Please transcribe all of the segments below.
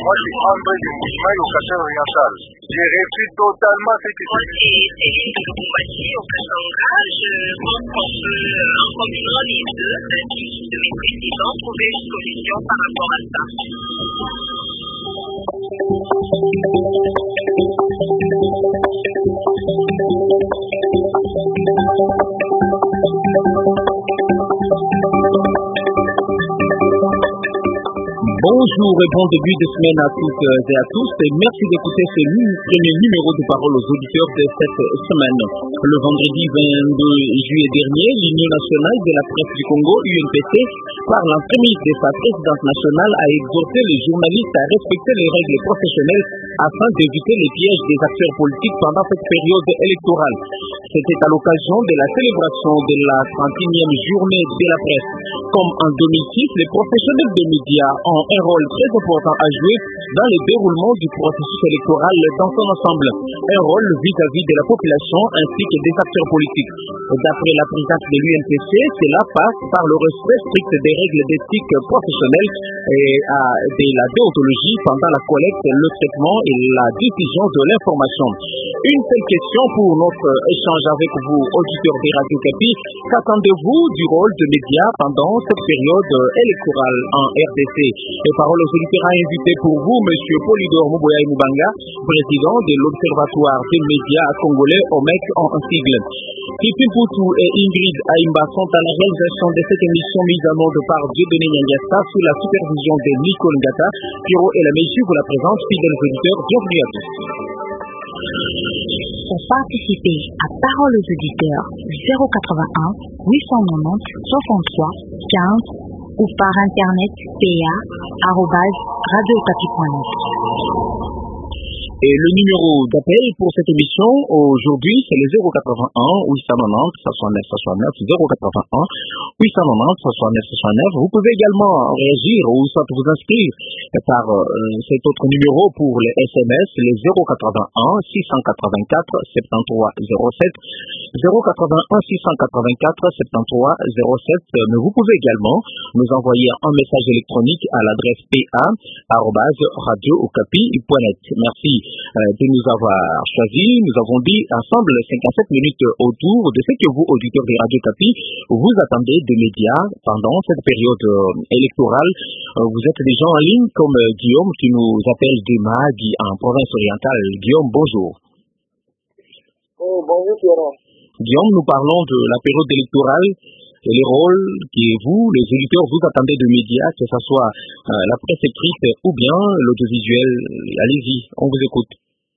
Moi, je suis André du Mouvement au Cassel oriental. J'ai réussi totalement ce que Moi, c'est Céline de Lubumbashi au Katanga. Je pense qu'on peut, en combinant les deux, de mes présidents, trouver une solution par rapport à ça. Bonjour et bon début de semaine à toutes et à tous et merci d'écouter ce premier numéro de parole aux auditeurs de cette semaine. Le vendredi 22 juillet dernier, l'Union nationale de la presse du Congo, UNPC, par l'entremise de sa présidente nationale, a exhorté les journalistes à respecter les règles professionnelles afin d'éviter les pièges des acteurs politiques pendant cette période électorale. C'était à l'occasion de la célébration de la 31e journée de la presse. Comme en 2006, les professionnels des médias ont un rôle très important à jouer dans le déroulement du processus électoral dans son ensemble. Un rôle vis-à-vis de la population ainsi que des acteurs politiques. D'après la présidente de l'UNPC, cela passe par le respect strict des règles d'éthique professionnelle et de la déontologie pendant la collecte, le traitement et la diffusion de l'information. Une seule question pour notre échange avec vous, auditeurs des Radio Capi. Qu'attendez-vous du rôle de médias pendant cette période électorale en RDC? Les paroles aux auditeurs invités pour vous, M. Polydor Mouboya Moubanga, président de l'Observatoire des médias congolais, OMEC en sigle. Kipin Poutou et Ingrid Aimba sont à la réalisation de cette émission mise en onde par Dieudonné Nyangasta sous la supervision de Nico Ngata. Pierrot et la Messie vous la présente, fidèles auditeurs, bienvenue à tous. Pour participer à Parole aux auditeurs, 081 890 63 15 ou par internet pa@radiocapi.net. Et le numéro d'appel pour cette émission aujourd'hui, c'est le 081 890 69 69 081 890 69 69. Vous pouvez également réagir ou soit vous inscrire par cet autre numéro pour les SMS, les 081 684 73 07 081 684 73 07. Mais vous pouvez également nous envoyer un message électronique à l'adresse pa@radiocapi.net. Merci de nous avoir choisis. Nous avons dit ensemble 57 minutes autour de ce que vous, auditeurs des Radio Capi, vous attendez des médias pendant cette période électorale. Vous êtes des gens en ligne comme Guillaume qui nous appelle de Mahagi en province orientale. Guillaume, bonjour. Oh, bonjour Pierrot. Guillaume, nous parlons de la période électorale et les rôles que vous, les auditeurs, vous attendez de médias, que ce soit la presse écrite ou bien l'audiovisuel. Allez-y, on vous écoute.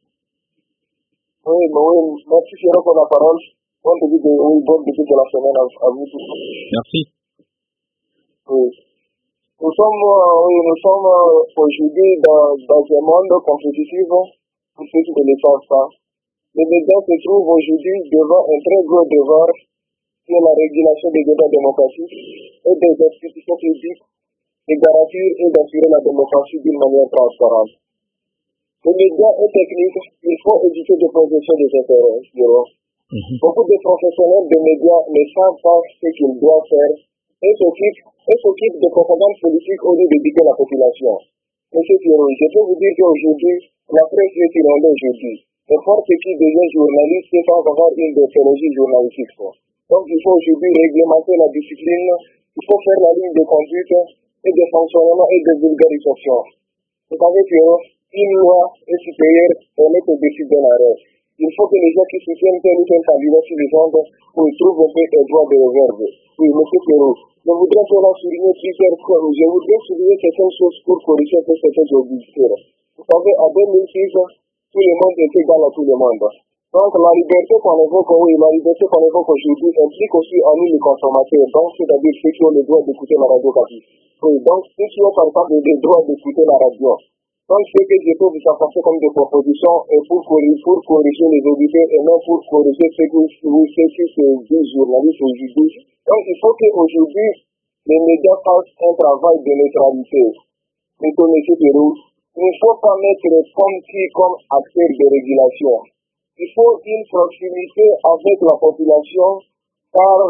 Oui, merci Pierrot pour la parole. Bon début de la semaine à vous tous. Merci. Oui. Nous sommes aujourd'hui dans un monde compétitif, pour ceux qui ne le savent pas. Les médias se trouvent aujourd'hui devant un très gros devoir sur la régulation des débats démocratiques et des institutions publiques, de garantir et d'assurer la démocratie d'une manière transparente. Les médias et techniques, il faut éviter de projection des intérêts. Beaucoup de professionnels des médias ne savent pas ce qu'ils doivent faire et s'occupent de propagande politique au lieu d'éduquer la population. Monsieur Pierrot, je peux vous dire qu'aujourd'hui, la presse est inondée aujourd'hui. N'importe qui devient journaliste sans avoir une déontologie journalistique. Donc il faut aujourd'hui réglementer la discipline, il faut faire la ligne de conduite et de fonctionnement et de vulgarisation. Vous savez qu'une loi est supérieure au maître décide d'un arrêt. Il faut que les gens qui soutiennent tel ou tel candidat sur les ondes trouvent un peu un droit de réserve. Oui, monsieur Pierrot, je voudrais seulement souligner plusieurs fois, je voudrais souligner certaines choses pour corriger certains auditeurs. Vous savez, en 2006, tout le monde est égal à tout le monde. Donc la liberté qu'on évoque aujourd'hui implique aussi en nous les consommateurs, donc c'est-à-dire ceux qui ont le droit d'écouter la radio Capi. Oui, donc ceux qui ont par exemple le droit d'écouter la radio. Donc ce que je peux vous apporter comme des propositions est pour corriger les auditeurs et non pour corriger ceux qui se disent journalistes aujourd'hui. Donc il faut qu'aujourd'hui les médias fassent un travail de neutralité. Mais comme M. Pérou, il ne faut pas mettre comme acteur de régulation. Il faut une proximité avec la population car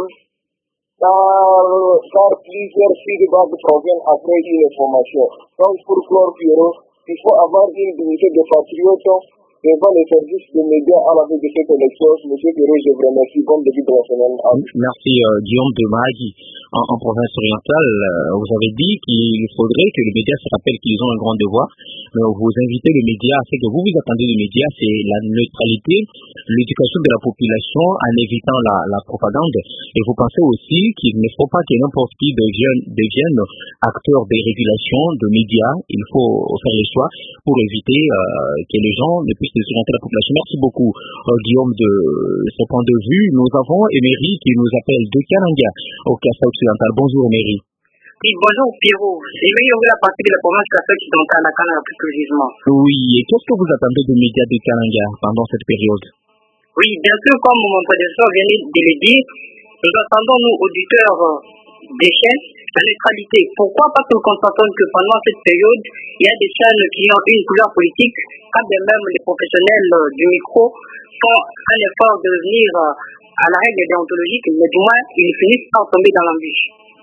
plusieurs feedbacks proviennent après une information. Donc pour clore Pierrot, Il faut avoir une dignité de patriote devant les services des médias à la veille de cette élection. Monsieur Perrault, je vous remercie. Bon début de la semaine. Merci Guillaume de Mahagi. En province orientale, vous avez dit qu'il faudrait que les médias se rappellent qu'ils ont un grand devoir. Vous invitez les médias, c'est que vous attendez des médias, c'est la neutralité, l'éducation de la population en évitant la propagande. Et vous pensez aussi qu'il ne faut pas que n'importe qui devienne acteur des régulations de médias. Il faut faire les choix pour éviter que les gens ne puissent désorienter la population. Merci beaucoup Guillaume de ce point de vue. Nous avons Emery qui nous appelle de Kananga au Kassa occidental. Bonjour Emery. Oui, bonjour Pierrot. C'est Emery de la partie de la province Kassa occidental à Kananga plus précisément. Oui, et qu'est-ce que vous attendez des médias de Kananga pendant cette période? Oui, bien sûr, comme mon prédécesseur vient de le dire, nous attendons, nous, auditeurs des chaînes, la neutralité. Pourquoi? Parce que nous constatons que pendant cette période, il y a des chaînes qui ont une couleur politique, quand bien même les professionnels du micro font un effort de venir à la règle déontologique, mais du moins, ils finissent par tomber dans l'embûche.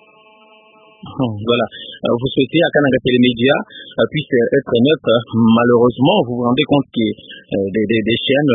Voilà. Vous souhaitez à Kananga que les médias puissent être neutres. Malheureusement, vous vous rendez compte que des chaînes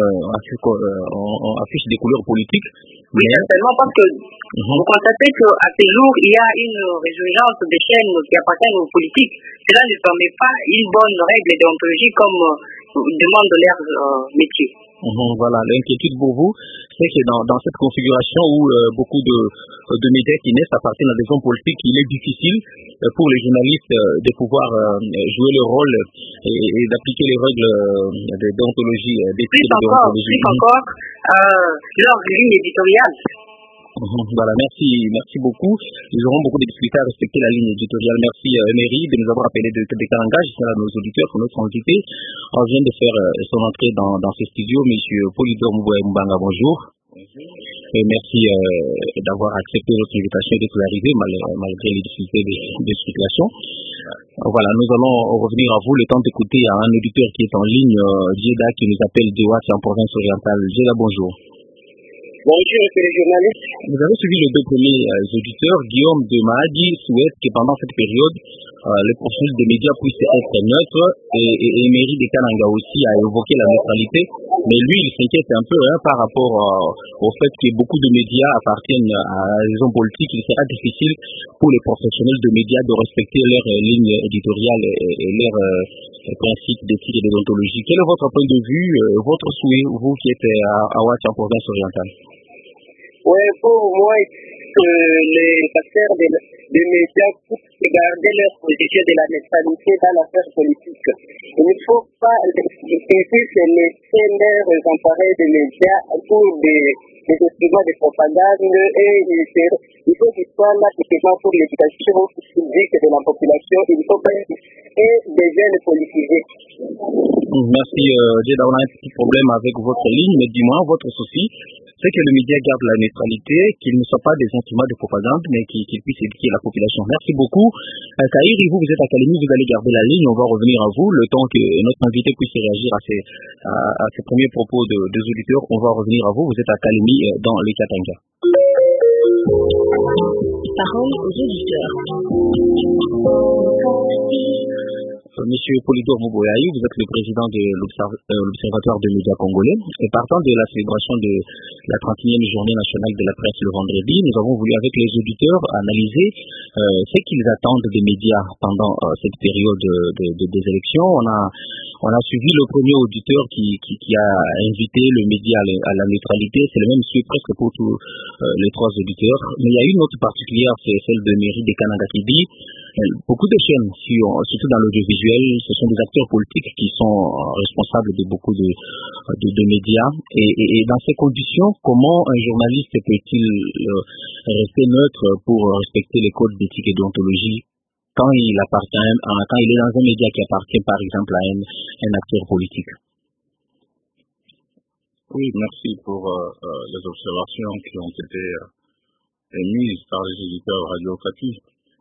affichent des couleurs politiques. Oui, certainement, parce que vous constatez qu'à ces jours, il y a une résurgence des chaînes qui appartiennent aux politiques. Cela ne permet pas une bonne règle déontologique comme demande leur métier. Voilà, l'inquiétude pour vous, c'est que dans cette configuration où beaucoup de médias qui naissent appartiennent à des hommes politiques, il est difficile pour les journalistes de pouvoir jouer le rôle et d'appliquer les règles de déontologie, d'éthique et de déontologie. Plus encore, leur ligne éditoriale. Voilà, merci beaucoup. Nous aurons beaucoup de difficultés à respecter la ligne éditoriale. Merci Emery de nous avoir appelé de Kananga. Je suis à nos auditeurs pour notre invité. On vient de faire son entrée dans ce studio. Monsieur Polydor Mbanga, bonjour. Et merci d'avoir accepté notre invitation et d'être arrivé malgré les difficultés de circulation. Voilà, nous allons revenir à vous le temps d'écouter un auditeur qui est en ligne, Djeda, qui nous appelle de Ouatt en province orientale. Djeda, bonjour. Bonjour, monsieur le journaliste. Vous avez suivi les deux premiers auditeurs. Guillaume de Mahadi souhaite que pendant cette période, les professionnels des médias puissent être neutres et Emery de Kananga aussi a évoqué la neutralité. Mais lui, il s'inquiète un peu par rapport au fait que beaucoup de médias appartiennent à des hommes politiques. Il sera difficile pour les professionnels de médias de respecter leur ligne éditoriale et leurs principes d'éthique et de déontologie. Quel est votre point de vue, votre souhait, vous qui êtes à Ouatt en province orientale? Oui, pour moi, les acteurs des médias puissent garder leur position de la neutralité dans l'affaire politique. Il ne faut pas qu'ils puissent laisser leurs appareils de médias pour des instruments de propagande et il faut qu'ils soient là pour l'éducation civique de la population. Il ne faut pas et des jeunes politisés. Merci, Djeda. On a un petit problème avec votre ligne, mais dis-moi, votre souci, c'est que le média garde la neutralité, qu'ils ne soient pas des instruments de propagande, mais qu'ils puissent éduquer la population. Merci beaucoup. Kahiri, vous êtes à Kalemi, vous allez garder la ligne, on va revenir à vous, le temps que notre invité puisse réagir à ces premiers propos des auditeurs, on va revenir à vous, vous êtes à Kalemi dans les Katanga. Parole aux auditeurs. Monsieur Polydor Mouboyaï, vous êtes le président de l'Observatoire des médias congolais. Et partant de la célébration de la 31e journée nationale de la presse le vendredi, nous avons voulu avec les auditeurs analyser ce qu'ils attendent des médias pendant cette période des élections. On a suivi le premier auditeur qui a invité le média à la neutralité. C'est le même sujet presque pour tous les trois auditeurs. Mais il y a une autre particulière, c'est celle de Emery de Kananga qui dit beaucoup de chaînes, surtout dans l'audiovisuel, ce sont des acteurs politiques qui sont responsables de beaucoup de médias. Et dans ces conditions, comment un journaliste peut-il rester neutre pour respecter les codes d'éthique et d'ontologie quand il est dans un média qui appartient par exemple à un acteur politique? Oui, merci pour les observations qui ont été émises par les éditeurs Radio Okapi.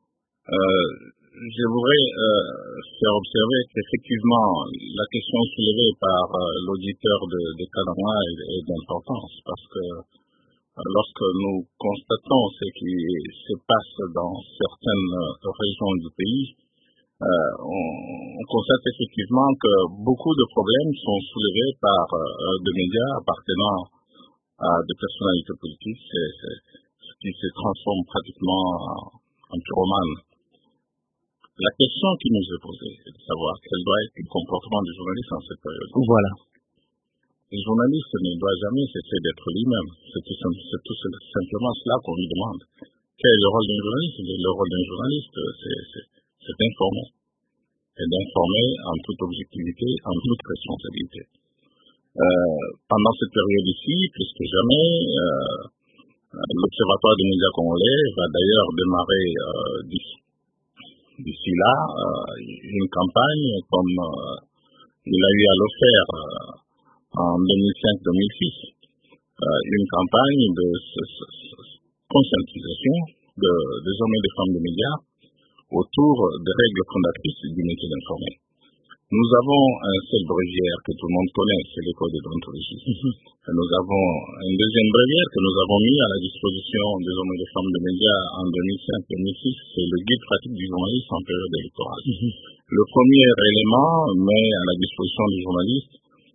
Je voudrais faire observer qu'effectivement la question soulevée par l'auditeur de Kananga est d'importance parce que lorsque nous constatons ce qui se passe dans certaines régions du pays, on constate effectivement que beaucoup de problèmes sont soulevés par des médias appartenant à des personnalités politiques, ce qui se transforme pratiquement en pyromane. La question qui nous est posée est de savoir quel doit être le comportement du journaliste en cette période. Voilà. Le journaliste ne doit jamais cesser d'être lui-même. C'est tout simplement cela qu'on lui demande. Quel est le rôle d'un journaliste? Le rôle d'un journaliste, c'est d'informer. Et d'informer en toute objectivité, en toute responsabilité. Pendant cette période ici, plus que jamais, l'Observatoire des médias congolais va d'ailleurs démarrer d'ici là une campagne comme il a eu à le faire en 2005-2006, une campagne de conscientisation des hommes et des femmes des médias autour des règles fondatrices du métier d'informer. Nous avons un seul bréviaire que tout le monde connaît, c'est le code de déontologie. Nous avons un deuxième bréviaire que nous avons mis à la disposition des hommes et des femmes des médias en 2005-2006, c'est le guide pratique du journaliste en période électorale. Le premier élément met à la disposition du journaliste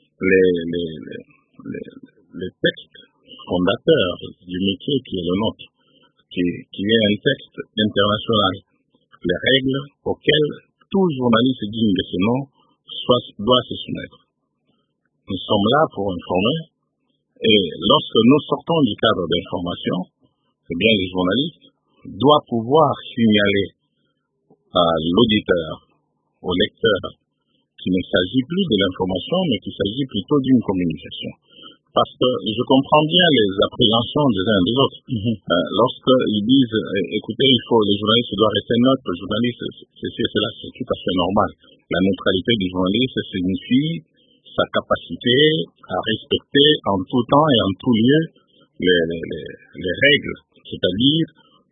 les textes fondateurs du métier qui est le nôtre, qui est un texte international, les règles auxquelles tout journaliste digne de ce nom doit se soumettre. Nous sommes là pour informer, et lorsque nous sortons du cadre d'information, eh bien le journaliste doit pouvoir signaler à l'auditeur, au lecteur, qu'il ne s'agit plus de l'information, mais qu'il s'agit plutôt d'une communication. Parce que je comprends bien les appréhensions des uns et des autres. Lorsqu'ils disent, écoutez, le journaliste doit rester neutre, le journaliste, cela, c'est tout à fait normal. La neutralité du journaliste signifie sa capacité à respecter en tout temps et en tout lieu les règles, c'est-à-dire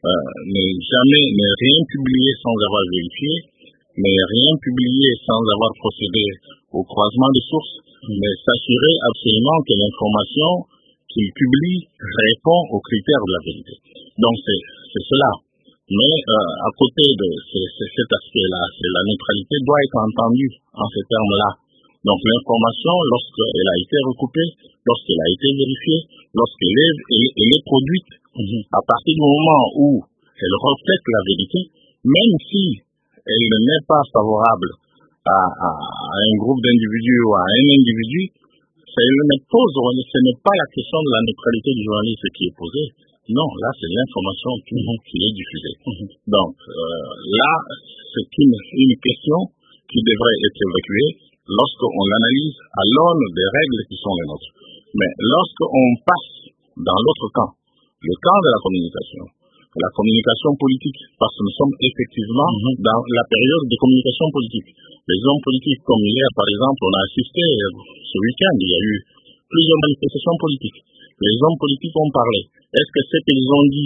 ne rien publier sans avoir vérifié, ne rien publier sans avoir procédé au croisement des sources, mais s'assurer absolument que l'information qu'il publie répond aux critères de la vérité. Donc c'est cela. Mais à côté de cet aspect-là, la neutralité doit être entendue en ces termes-là. Donc l'information, lorsqu'elle a été recoupée, lorsqu'elle a été vérifiée, lorsqu'elle est produite, à partir du moment où elle reflète la vérité, même si elle n'est pas favorable à un groupe d'individus ou à un individu, ce n'est pas la question de la neutralité du journaliste qui est posée. Non, là, c'est l'information qui est diffusée. Donc, là, c'est une question qui devrait être évacuée lorsqu'on l'analyse à l'aune des règles qui sont les nôtres. Mais lorsqu'on passe dans l'autre camp, le camp de la communication politique, parce que nous sommes effectivement dans la période de communication politique. Les hommes politiques, comme hier, par exemple, on a assisté ce week-end, il y a eu plusieurs manifestations politiques. Les hommes politiques ont parlé. Est-ce que ce qu'ils ont dit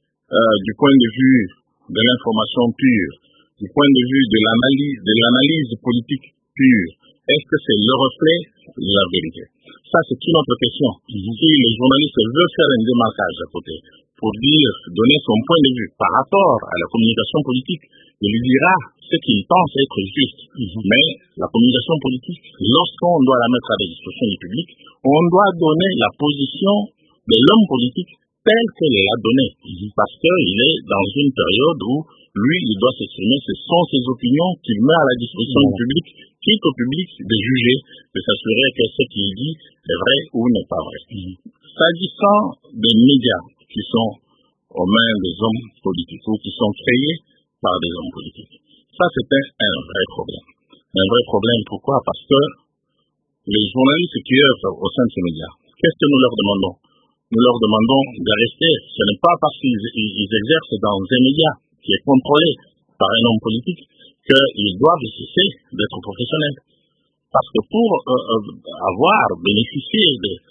du point de vue de l'information pure, du point de vue de l'analyse politique pure, est-ce que c'est le reflet de la vérité? Ça, c'est une autre question. Si le journaliste veut faire un démarquage à côté pour donner son point de vue par rapport à la communication politique, il lui dira ce qu'il pense être juste. Mais la communication politique, lorsqu'on doit la mettre à la disposition du public, on doit donner la position de l'homme politique telle qu'elle l'a donnée. Parce qu'il est dans une période où lui, il doit s'exprimer, ce sont ses opinions qu'il met à la disposition du public, quitte au public de juger, de s'assurer que ce qu'il dit est vrai ou n'est pas vrai. S'agissant des médias qui sont aux mains des hommes politiques ou qui sont créés par des hommes politiques, ça c'était un vrai problème. Un vrai problème, pourquoi? Parce que les journalistes qui œuvrent au sein de ces médias, qu'est-ce que nous leur demandons? Nous leur demandons de rester. Ce n'est pas parce qu'ils exercent dans un média qui est contrôlé par un homme politique qu'ils doivent cesser d'être professionnels. Parce que pour bénéficier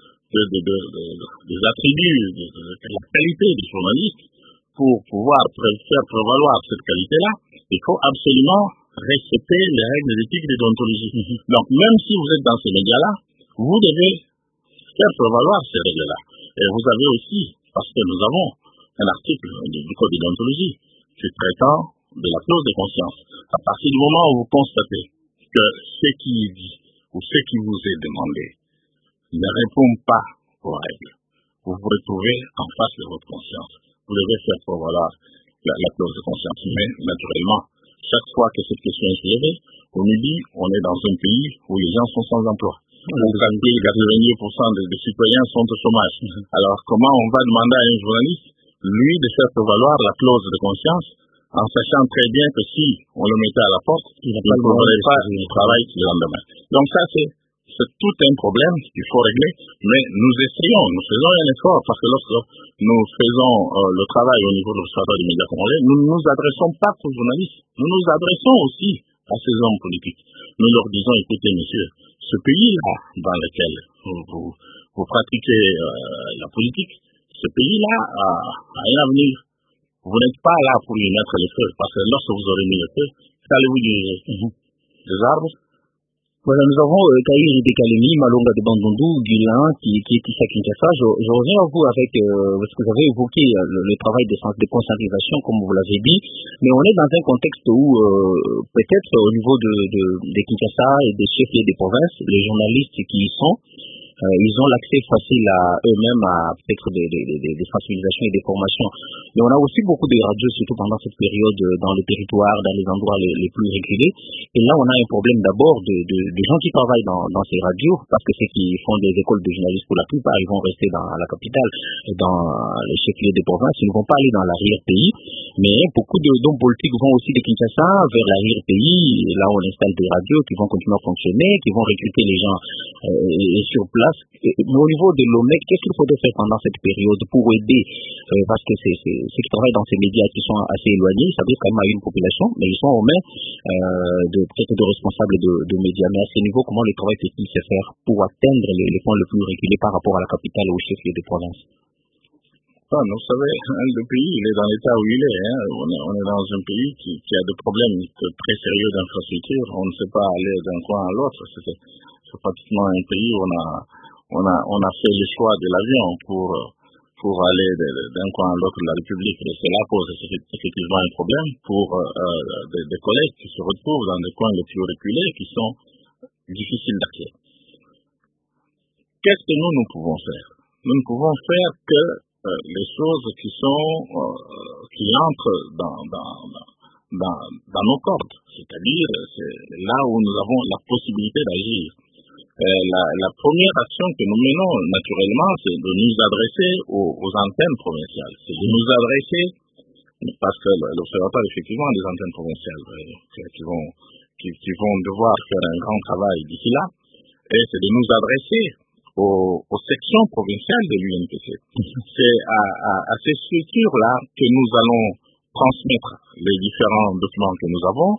des attributs, de la qualité des journalistes, pour pouvoir faire prévaloir cette qualité-là, il faut absolument respecter les règles éthiques et de déontologie. Donc même si vous êtes dans ces médias-là, vous devez faire prévaloir ces règles-là. Et vous avez aussi, parce que nous avons un article du code de déontologie qui traitant de la clause de conscience, à partir du moment où vous constatez que ce qui est dit ou ce qui vous est demandé ne répond pas aux règles, vous vous retrouvez en face de votre conscience. Vous devez faire prévaloir la clause de conscience. Mais naturellement, chaque fois que cette question est soulevée, on nous dit on est dans un pays où les gens sont sans emploi. Où 90% des citoyens sont au chômage. Alors comment on va demander à un journaliste, lui, de faire prévaloir la clause de conscience en sachant très bien que si on le mettait à la porte, il ne trouverait pas du travail le lendemain. Donc ça, c'est tout un problème qu'il faut régler, mais nous faisons un effort, parce que lorsque nous faisons le travail au niveau de l'Observatoire des médias congolais, nous ne nous adressons pas aux journalistes, nous nous adressons aussi à ces hommes politiques. Nous leur disons, écoutez, messieurs, ce pays-là dans lequel vous pratiquez la politique, ce pays-là a un avenir. Vous n'êtes pas là pour y mettre le feu, parce que lorsque vous aurez mis le feu, qu'allez-vous diriger? Des arbres? Voilà, nous avons Tahir Dekalemi, Malonga de Bandundu, Guilain, qui est ici à Kinshasa. Je reviens à vous avec, parce que vous avez évoqué le travail de conscientisation, comme vous l'avez dit, mais on est dans un contexte où, peut-être au niveau de Kinshasa et des chefs des provinces, les journalistes qui y sont, ils ont l'accès facile à eux-mêmes à peut-être des sensibilisations et des formations. Mais on a aussi beaucoup de radios, surtout pendant cette période, dans le territoire, dans les endroits les plus reculés. Et là, on a un problème d'abord de gens qui travaillent dans ces radios, parce que ceux qui font des écoles de journalistes, pour la plupart, ils vont rester dans la capitale, dans les chefs-lieux des provinces. Ils ne vont pas aller dans l'arrière-pays. Mais beaucoup d'hommes politiques vont aussi de Kinshasa vers l'arrière-pays. Là, on installe des radios qui vont continuer à fonctionner, qui vont recruter les gens sur place. Mais au niveau de l'OMEC, qu'est-ce qu'il faudrait faire pendant cette période pour aider, parce que ceux qui travaillent dans ces médias qui sont assez éloignés, ça veut quand même à une population, mais ils sont aux mains peut-être de responsables de médias. Mais à ce niveau, comment le travail peut-il se faire pour atteindre les points les plus reculés par rapport à la capitale ou au chef-lieu de province? Vous savez, le pays, il est dans l'état où il est. On est dans un pays qui a des problèmes très sérieux d'infrastructure. On ne sait pas aller d'un coin à l'autre. C'est pratiquement un pays où on a fait le choix de l'avion pour aller d'un coin à l'autre de la République. Et cela pose effectivement un problème pour des collègues qui se retrouvent dans des coins les plus reculés qui sont difficiles d'accès. Qu'est-ce que nous pouvons faire? Nous ne pouvons faire que les choses qui entrent dans nos cordes, c'est-à-dire c'est là où nous avons la possibilité d'agir. La première action que nous menons naturellement, c'est de nous adresser aux antennes provinciales, c'est de nous adresser, parce que l'Observatoire effectivement a des antennes provinciales qui vont devoir faire un grand travail d'ici là, et c'est de nous adresser aux sections provinciales de l'UNPC. C'est à ces structures-là que nous allons transmettre les différents documents que nous avons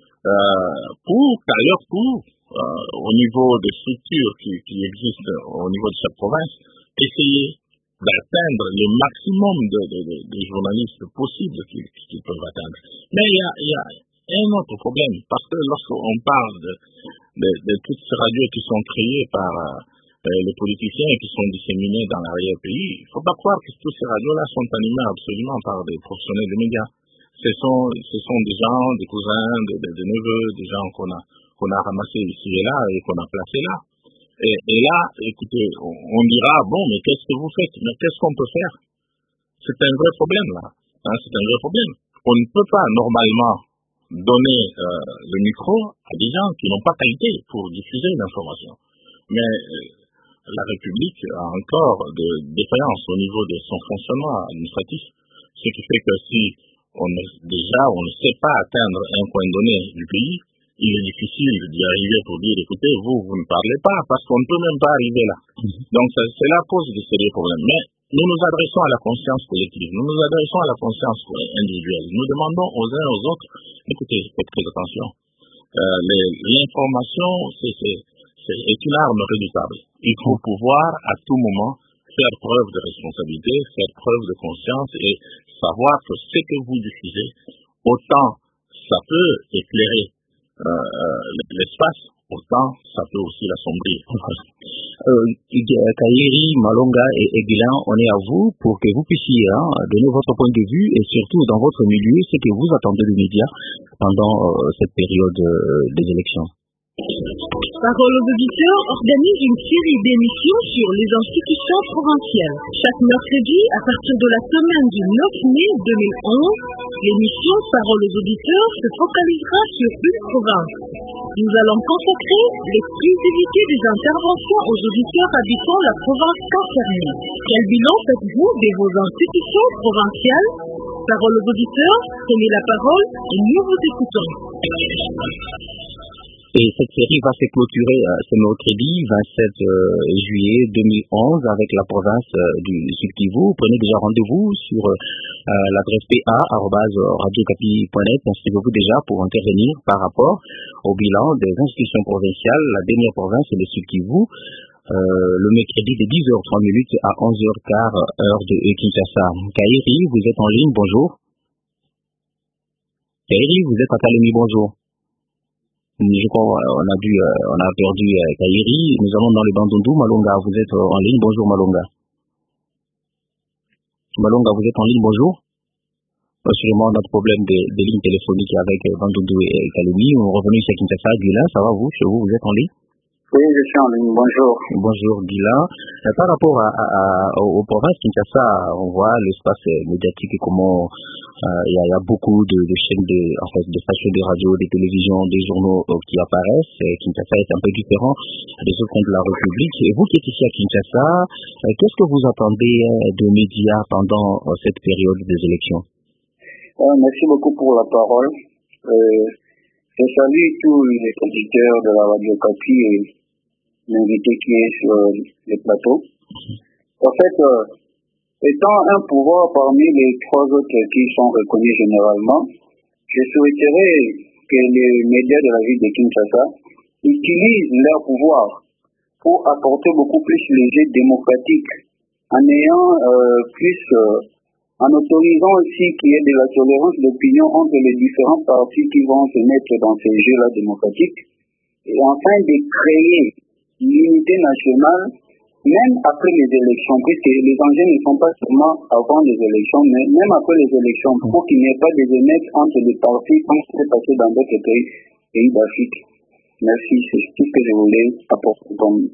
pour qu'à leur tour, au niveau des structures qui existent au niveau de cette province, essayer d'atteindre le maximum de journalistes possibles qu'ils peuvent atteindre. Mais il y a un autre problème, parce que lorsqu'on parle de toutes ces radios qui sont créées par les politiciens qui sont disséminés dans l'arrière-pays, il ne faut pas croire que toutes ces radios-là sont animées absolument par des professionnels des médias. Ce sont des gens, des cousins, des neveux, des gens qu'on a ramassés ici et là et qu'on a placés là. Et là, écoutez, on dira, bon, mais qu'est-ce que vous faites? Mais qu'est-ce qu'on peut faire? C'est un vrai problème là. C'est un vrai problème. On ne peut pas normalement donner le micro à des gens qui n'ont pas qualité pour diffuser l'information. Mais la République a encore de défaillances au niveau de son fonctionnement administratif, ce qui fait que si on ne sait pas atteindre un point donné du pays, il est difficile d'y arriver pour dire, écoutez, vous ne parlez pas, parce qu'on ne peut même pas arriver là. Donc cela pose de sérieux problèmes. Mais nous nous adressons à la conscience collective, nous nous adressons à la conscience individuelle. Nous demandons aux uns aux autres, écoutez, faites très attention. L'information, c'est une arme redoutable. Il faut pouvoir à tout moment faire preuve de responsabilité, faire preuve de conscience et savoir que ce que vous diffusez, autant ça peut éclairer l'espace, Pourtant, ça peut aussi l'assombrir. Kairi, Malonga et Guilan, on est à vous pour que vous puissiez donner votre point de vue et surtout dans votre milieu, ce que vous attendez des médias pendant cette période des élections. Parole aux auditeurs organise une série d'émissions sur les institutions provinciales. Chaque mercredi, à partir de la semaine du 9 mai 2011, l'émission Parole aux auditeurs se focalisera sur une province. Nous allons consacrer l'exclusivité des interventions aux auditeurs habitant la province concernée. Quel bilan faites-vous de vos institutions provinciales? Parole aux auditeurs, prenez la parole et nous vous écoutons. Et cette série va se clôturer ce mercredi 27 juillet 2011 avec la province du Sud Kivu. Prenez déjà rendez-vous sur l'adresse pa@radiocapi.net. Inscrivez-vous déjà pour intervenir par rapport au bilan des institutions provinciales. La dernière province est le Sud Kivu. Le mercredi de 10h30 à 11h15 heure de Kinshasa. Kairi, vous êtes en ligne, bonjour. Kairi, vous êtes à Kalemi, bonjour. Je crois on a perdu Kairi. Nous allons dans le Bandundu. Malonga, vous êtes en ligne. Bonjour Malonga. Malonga, vous êtes en ligne. Bonjour. Sûrement notre problème de ligne téléphonique avec Bandundu et Kalemi. On est revenu ici à Kinshasa. Guilain, ça va vous? Chez vous êtes en ligne? Oui, je suis en ligne. Bonjour. Bonjour Guilain. Par rapport aux provinces Kinshasa, on voit l'espace médiatique et comment il y a beaucoup de chaînes de stations de radio, de télévision, des journaux qui apparaissent. Kinshasa est un peu différent des autres coins de la République. Et vous qui êtes ici à Kinshasa, qu'est-ce que vous attendez des médias pendant cette période des élections? Merci beaucoup pour la parole. Je salue tous les auditeurs de la Radio Capi et l'invité qui est sur le plateau. En fait, étant un pouvoir parmi les trois autres qui sont reconnus généralement, je souhaiterais que les médias de la ville de Kinshasa utilisent leur pouvoir pour apporter beaucoup plus les jeux démocratiques en ayant en autorisant aussi qu'il y ait de la tolérance d'opinion entre les différents partis qui vont se mettre dans ces jeux-là démocratiques, et enfin de créer l'unité nationale, même après les élections, puisque les enjeux ne sont pas seulement avant les élections, mais même après les élections, pour qu'il n'y ait pas de émeutes entre les partis, comme c'est passé dans d'autres pays d'Afrique. Merci, c'est tout ce que je voulais apporter comme...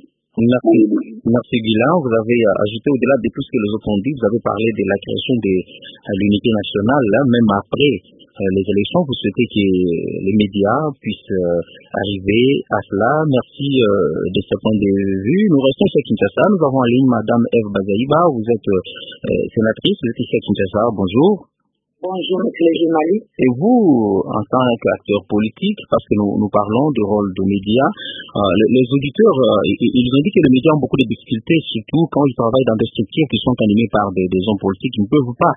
Merci Guilain. Vous avez ajouté au-delà de tout ce que les autres ont dit, vous avez parlé de la création de l'unité nationale, là, même après les élections. Vous souhaitez que les médias puissent arriver à cela. Merci de ce point de vue. Nous restons chez Kinshasa. Nous avons en ligne Madame Eve Bazaïba. Vous êtes sénatrice, vous êtes ici à Kinshasa. Bonjour. Bonjour, M. le journaliste. Et vous, en tant qu'acteur politique, parce que nous parlons du rôle des médias, les auditeurs, ils ont dit que les médias ont beaucoup de difficultés, surtout quand ils travaillent dans des structures qui sont animées par des hommes politiques qui ne peuvent pas.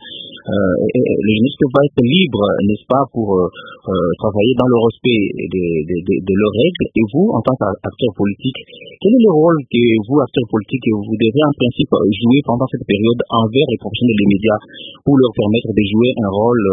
Les journalistes peuvent pas être libres, n'est-ce pas, pour travailler dans le respect de leurs règles. Et vous, en tant qu'acteur politique, quel est le rôle que vous, acteurs politiques, vous devez en principe jouer pendant cette période envers les professionnels des médias pour leur permettre de jouer un rôle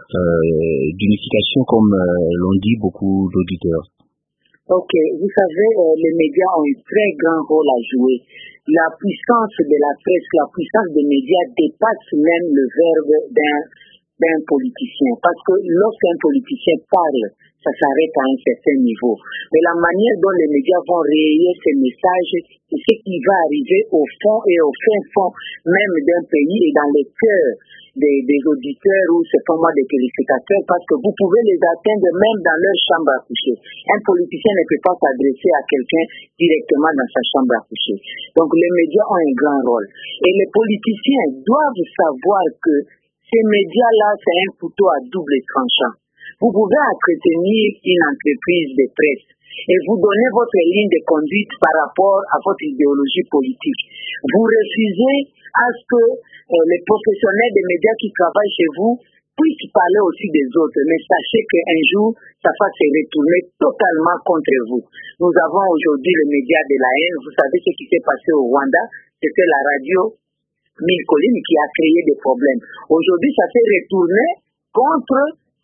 d'unification comme l'ont dit beaucoup d'auditeurs? Ok, vous savez, les médias ont un très grand rôle à jouer. La puissance de la presse, la puissance des médias dépasse même le verbe d'un politicien. Parce que lorsqu'un politicien parle, ça s'arrête à un certain niveau. Mais la manière dont les médias vont relayer ces messages, c'est ce qui va arriver au fond et au fin fond même d'un pays et dans les cœurs des auditeurs ou certainement des téléspectateurs, parce que vous pouvez les atteindre même dans leur chambre à coucher. Un politicien ne peut pas s'adresser à quelqu'un directement dans sa chambre à coucher. Donc les médias ont un grand rôle. Et les politiciens doivent savoir que ces médias-là, c'est un couteau à double tranchant. Vous pouvez entretenir une entreprise de presse et vous donner votre ligne de conduite par rapport à votre idéologie politique. Vous refusez à ce que les professionnels des médias qui travaillent chez vous puissent parler aussi des autres. Mais sachez qu'un jour, ça va se retourner totalement contre vous. Nous avons aujourd'hui le média de la haine. Vous savez ce qui s'est passé au Rwanda. C'était la radio Mille Collines qui a créé des problèmes. Aujourd'hui, ça s'est retourné contre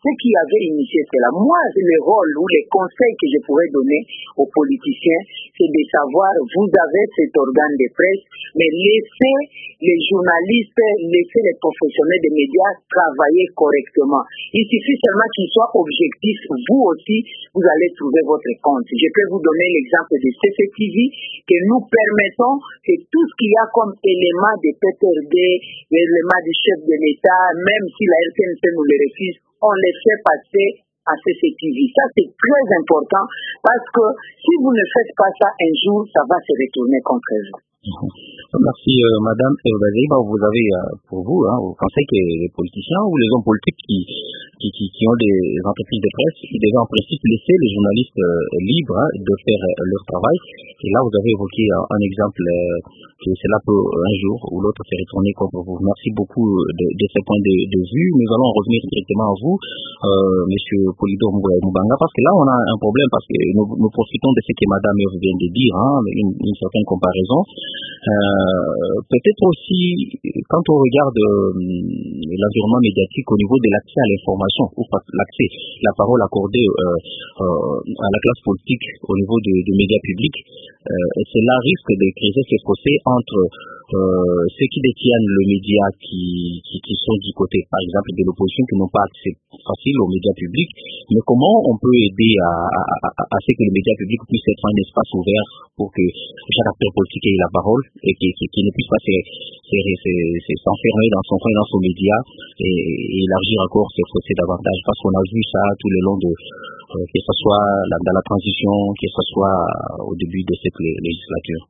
ceux qui avaient initié cela. Moi, le rôle ou les conseils que je pourrais donner aux politiciens, c'est de savoir, vous avez cet organe de presse, mais laissez les journalistes, laissez les professionnels des médias travailler correctement. Il suffit seulement qu'ils soient objectifs. Vous aussi, vous allez trouver votre compte. Je peux vous donner l'exemple de CCTV, que nous permettons que tout ce qu'il y a comme élément de PTRD, l'élément du chef de l'État, même si la RTNC nous le refuse, on les fait passer à CCTV. Ça, c'est très important parce que si vous ne faites pas ça un jour, ça va se retourner contre vous. Merci, Madame Evazeba. Vous avez pour vous, vous pensez que les politiciens ou les hommes politiques qui ont des entreprises de presse, ils devaient en principe laisser les journalistes libres de faire leur travail. Et là, vous avez évoqué un exemple que cela peut un jour ou l'autre se retourner contre vous. Merci beaucoup de ce point de vue. Nous allons revenir directement à vous, Monsieur Polydor Mubanga, parce que là, on a un problème, parce que nous profitons de ce que Madame vient de dire, une certaine comparaison. Peut-être aussi, quand on regarde l'environnement médiatique au niveau de l'accès à l'information, ou l'accès, la parole accordée à la classe politique au niveau des médias publics, cela risque de créer ce fossé entre ceux qui détiennent le média qui sont du côté, par exemple, de l'opposition, qui n'ont pas accès facile aux médias publics. Mais comment on peut aider à ce que les médias publics puissent être un espace ouvert pour que chaque acteur politique ait la parole et qui ne puisse pas s'enfermer dans son coin, dans son média et élargir encore ce fossé davantage, parce qu'on a vu ça tout le long de que ce soit dans la transition, que ce soit au début de cette législature.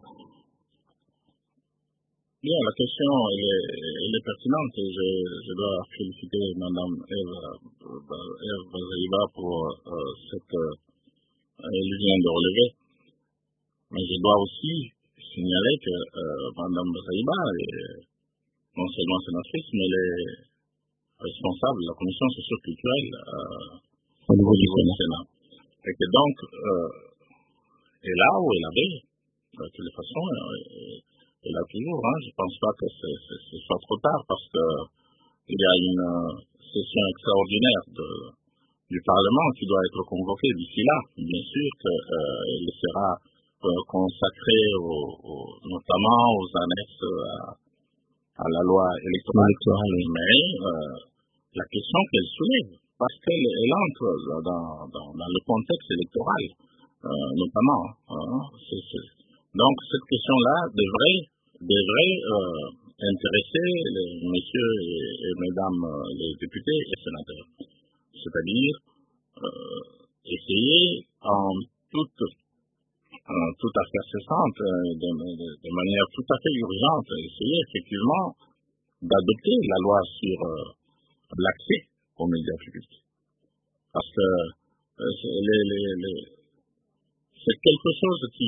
Bien, la question elle est pertinente et je dois féliciter Madame Eve Bazaiba pour cette ligne de relevé. Mais je dois aussi signaler que Madame Bazaiba est non seulement sénatrice, mais elle est responsable de la commission socio-culturelle au niveau du Sénat. Et que donc, elle est là où elle avait, de toutes les façons, et là toujours, je ne pense pas que ce soit trop tard, parce que il y a une session extraordinaire du Parlement qui doit être convoquée d'ici là. Bien sûr qu'elle sera consacrée notamment aux annexes à la loi électorale. Mais la question qu'elle soulève, parce qu'elle entre dans le contexte électoral, notamment. Donc cette question-là devrait intéresser les messieurs et mesdames les députés et sénateurs. C'est-à-dire essayer en toute affaire cessante, de manière tout à fait urgente, essayer effectivement d'adopter la loi sur l'accès aux médias publics. Parce que c'est quelque chose qui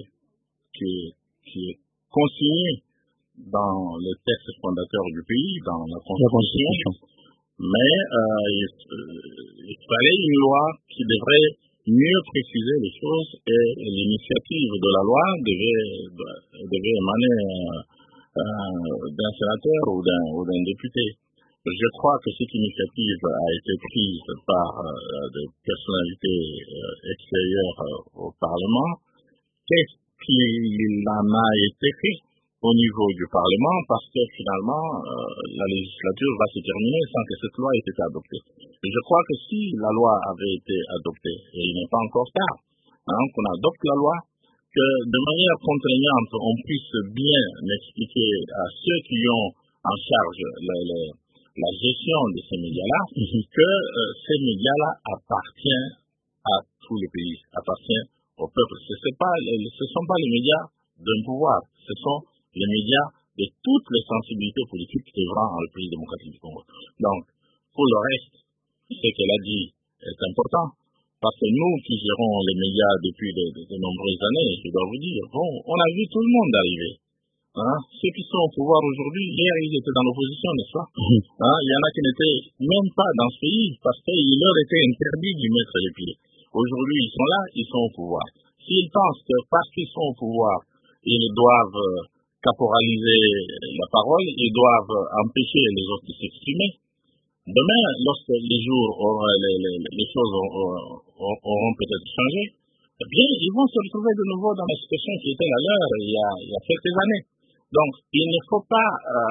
est consigné dans les textes fondateurs du pays, dans la Constitution. Mais il fallait une loi qui devrait mieux préciser les choses, et l'initiative de la loi devait émaner d'un sénateur ou d'un député. Je crois que cette initiative a été prise par des personnalités extérieures au Parlement. Qu'est-ce qu'il en a été fait au niveau du Parlement, parce que finalement, la législature va se terminer sans que cette loi ait été adoptée. Et je crois que si la loi avait été adoptée, et il n'est pas encore tard, qu'on adopte la loi, que de manière contraignante, on puisse bien expliquer à ceux qui ont en charge la gestion de ces médias-là, que ces médias-là appartiennent à tous les pays, appartiennent au peuple. Ce ne sont pas les médias d'un pouvoir, ce sont les médias de toutes les sensibilités politiques œuvrant en République démocratique du Congo. Donc, pour le reste, ce qu'elle a dit est important, parce que nous qui gérons les médias depuis de nombreuses années, je dois vous dire, on a vu tout le monde arriver. Ceux qui sont au pouvoir aujourd'hui, hier ils étaient dans l'opposition, n'est-ce pas? Il y en a qui n'étaient même pas dans ce pays, parce qu'il leur était interdit d'y mettre les pieds. Aujourd'hui, ils sont là, ils sont au pouvoir. S'ils pensent que parce qu'ils sont au pouvoir, ils doivent caporaliser la parole, ils doivent empêcher les autres de s'exprimer, Demain, lorsque les choses auront peut-être changé, eh bien, ils vont se retrouver de nouveau dans la situation qui était la leur il y a quelques années. Donc, il ne faut pas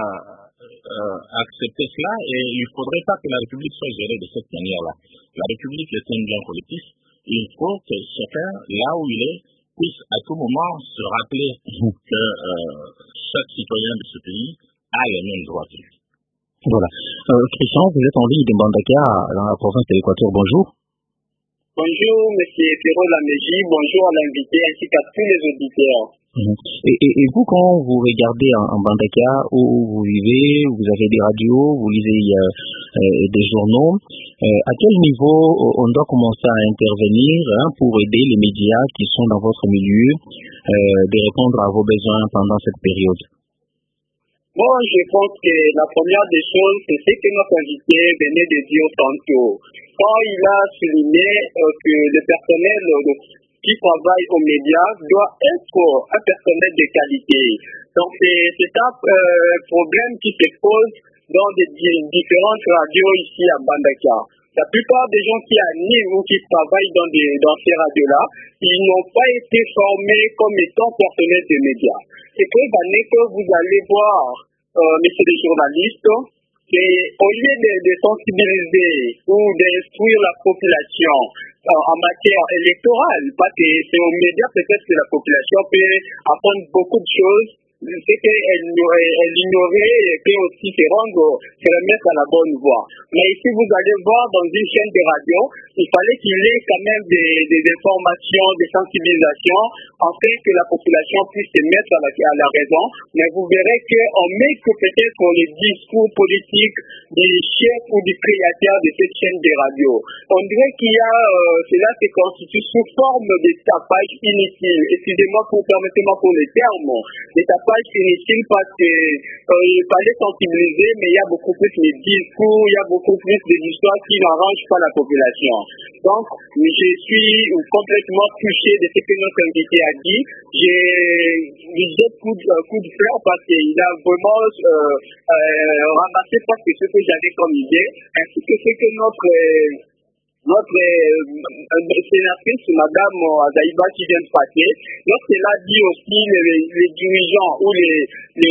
accepter cela et il ne faudrait pas que la République soit gérée de cette manière-là. La République est un bien collectif. Il faut que chacun, là où il est, puisse à tout moment se rappeler que chaque citoyen de ce pays a les mêmes droits que lui. Voilà. Christian, vous êtes en ligne de Mbandaka dans la province de l'Équateur. Bonjour. Bonjour, M. Ferro Laméji. Bonjour à l'invité ainsi qu'à tous les auditeurs. Et vous, quand vous regardez en Mbandaka où vous vivez, vous avez des radios, vous lisez des journaux, à quel niveau on doit commencer à intervenir pour aider les médias qui sont dans votre milieu de répondre à vos besoins pendant cette période? Bon, je pense que la première des choses, c'est ce que notre invité venait de dire tantôt. Quand il a souligné que le personnel qui travaille aux médias doit être un personnel de qualité. Donc, c'est un problème qui se pose dans différentes radios ici à Mbandaka. La plupart des gens qui animent ou qui travaillent dans ces radios-là, ils n'ont pas été formés comme étant personnels des médias. C'est preuve année que vous allez voir, messieurs les journalistes, c'est au lieu de sensibiliser ou d'instruire la population en matière électorale, parce que c'est aux médias peut-être que la population peut apprendre beaucoup de choses, c'est qu'elle ignorait et peut aussi se remettre à la bonne voie. Mais ici, vous allez voir dans une chaîne de radio, il fallait qu'il y ait quand même des informations, des sensibilisations, afin que la population puisse se mettre à la raison. Mais vous verrez qu'on met que peut-être les discours politiques du chef ou du créateur de cette chaîne de radio. On dirait qu'il y a, cela se constitue sous forme de tapage inutile. Excusez-moi, permettez-moi pour les termes. Les tapages inutile parce que il fallait sensibiliser, mais il y a beaucoup plus de discours, il y a beaucoup plus d'histoires qui n'arrangent pas la population. Donc, je suis complètement touché de ce que notre invité a dit. J'ai jette coup de fleur parce qu'il a vraiment ramassé presque ce que j'avais comme idée, ainsi que ce que notre sénatrice, Madame Azaïba, qui vient de passer, lorsqu'elle a dit aussi les dirigeants ou les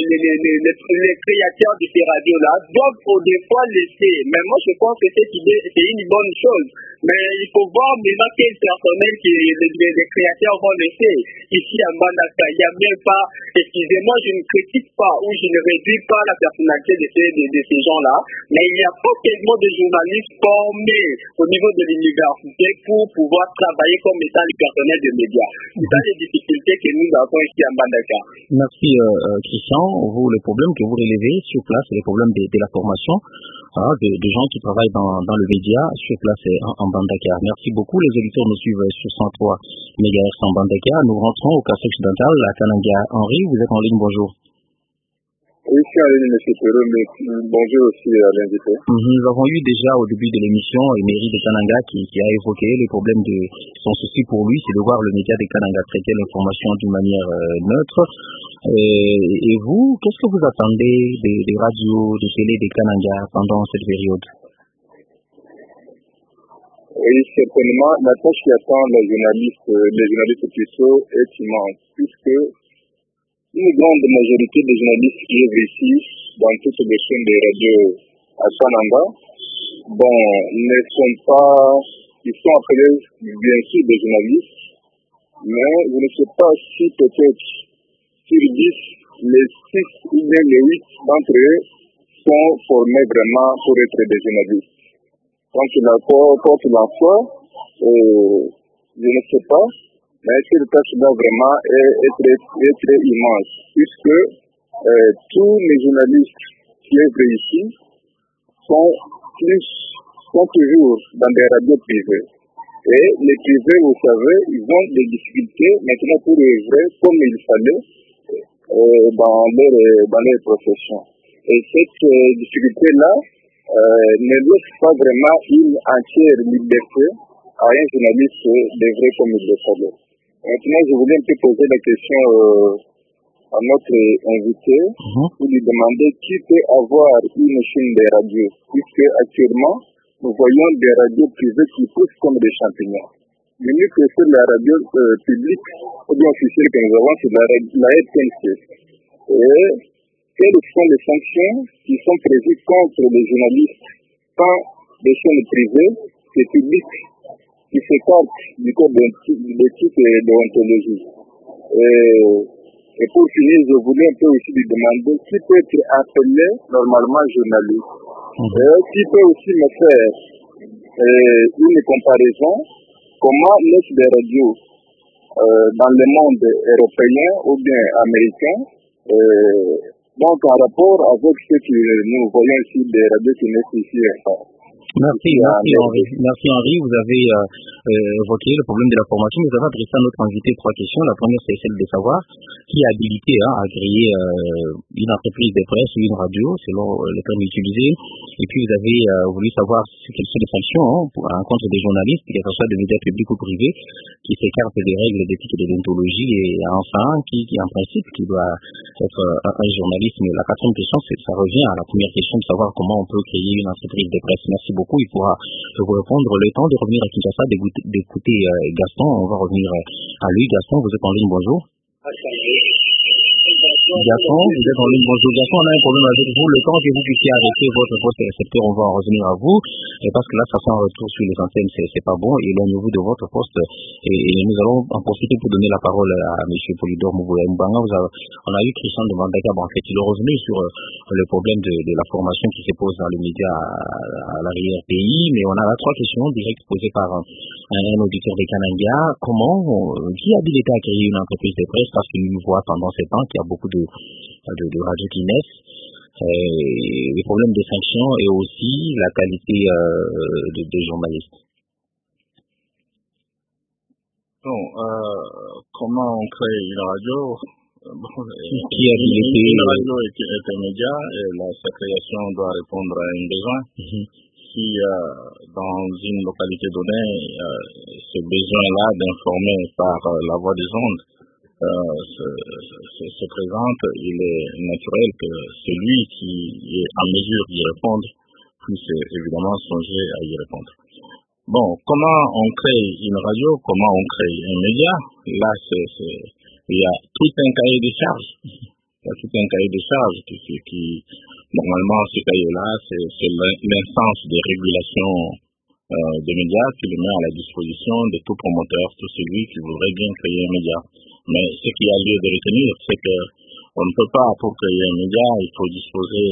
créateurs de ces radios-là doivent des fois laisser. Mais moi, je pense que cette idée, c'est une bonne chose. Mais il faut voir maintenant quel personnel que les créateurs vont laisser. Ici à Mbandaka, il n'y a même pas, excusez-moi, je ne critique pas ou je ne réduis pas la personnalité de ces gens-là, mais il n'y a pas tellement de journalistes formés au niveau de l'université pour pouvoir travailler comme étant les personnels de médias. C'est ça les difficultés que nous avons ici à Mbandaka. Merci Christian. Vous, le problème que vous relevez sur place, c'est le problème de la formation des gens qui travaillent dans le média sur place en Mbandaka. Merci beaucoup. Les auditeurs nous suivent sur 103 MHz en Mbandaka. Nous rentrons au quartier occidental à Kananga. Henri, vous êtes en ligne, bonjour. Oui, je suis en ligne, M. Perrault, mais bonjour aussi à l'invité. Nous avons eu déjà au début de l'émission le mairie de Kananga qui a évoqué les problèmes de son souci pour lui, c'est de voir le média de Kananga traiter l'information d'une manière neutre. Et vous, qu'est-ce que vous attendez des radios, des télés de Kananga pendant cette période? Oui, certainement, la tâche qui attend les journalistes plutôt est immense, puisque une grande majorité des journalistes qui œuvrent ici, dans toutes les chaînes de radio à Kananga, ils sont appelés bien sûr des journalistes, mais je ne sais pas si peut-être sur 10, les 6 ou bien les 8 d'entre eux sont formés vraiment pour être des journalistes. Quand il en soit, je ne sais pas, mais cette tâche-là vraiment est très immense, puisque tous les journalistes qui œuvrent ici sont toujours dans des radios privées. Et les privés, vous savez, ils ont des difficultés maintenant pour œuvrer comme il fallait dans leur profession. Et cette difficulté-là ne laisse pas vraiment une entière liberté à un journaliste d'œuvrer comme il le fallait. Maintenant, je voulais un peu poser la question à notre invité pour lui demander qui peut avoir une chaîne de radio, puisque actuellement, nous voyons des radios privées qui poussent comme des champignons. L'unique sur la radio publique ou bien officielle que nous avons, c'est la RTNC. Et quelles sont les sanctions qui sont prévues contre les journalistes, tant des chaînes privées que publiques, qui s'écartent du code d'éthique et de déontologie. Et pour finir, je voulais un peu aussi lui demander qui peut être appelé normalement journaliste. Qui peut aussi me faire une comparaison, comment laissent les radios dans le monde européen ou bien américain, donc en rapport avec ce que nous voyons ici des radios qui naissent ici. Merci Henri. Vous avez évoqué le problème de la formation. Vous avez adressé à notre invité 3 questions. La première, c'est celle de savoir qui est habilité à créer une entreprise de presse ou une radio, selon le terme utilisé. Et puis, vous avez voulu savoir quelles sont les sanctions à l'encontre des journalistes, que ce soit de médias publics ou privés, qui s'écartent des règles d'éthique et de déontologie. Et enfin, qui en principe, qui doit être un journaliste. Mais la 4e question, ça revient à la première question de savoir comment on peut créer une entreprise de presse. Merci beaucoup. Il pourra vous répondre. Le temps de revenir à Kinshasa, d'écouter Gaston. On va revenir à lui. Gaston, vous êtes en ligne. Bonjour. Gaston, vous êtes en ligne. Bonjour. Gaston, on a un problème avec vous. Le temps que vous puissiez arrêter votre poste de récepteur, on va en revenir à vous. Parce que là, ça fait un retour sur les antennes, c'est pas bon. Et là, au niveau de votre poste, et nous allons en profiter pour donner la parole à M. Polydor Mouboula Mbanga. On a eu Christian de Mandaka. En fait, il est revenu sur le problème de la formation qui se pose dans les médias à l'arrière-pays. Mais on a 3 questions directes posées par un auditeur de Kananga. Qui a habilité à créer une entreprise de presse? Parce qu'il nous voit pendant ces temps qu'il y a beaucoup de radios qui naissent. Les problèmes de sanctions et aussi la qualité des journalistes. Bon, comment on crée une radio? Qui a habilité une radio est un média et sa création doit répondre à un besoin. Si dans une localité donnée, ce besoin-là d'informer par la voie des ondes se présente, il est naturel que celui qui est en mesure d'y répondre puisse évidemment songer à y répondre. Bon, comment on crée une radio, comment on crée un média? Là, il y a tout un cahier de charges. Il y a tout un cahier de charges qui normalement, ce cahier-là, c'est l'instance de régulation des médias qui le met à la disposition de tout promoteur, tout celui qui voudrait bien créer un média. Mais ce qui a lieu de retenir, c'est que on ne peut pas, pour créer un média, il faut disposer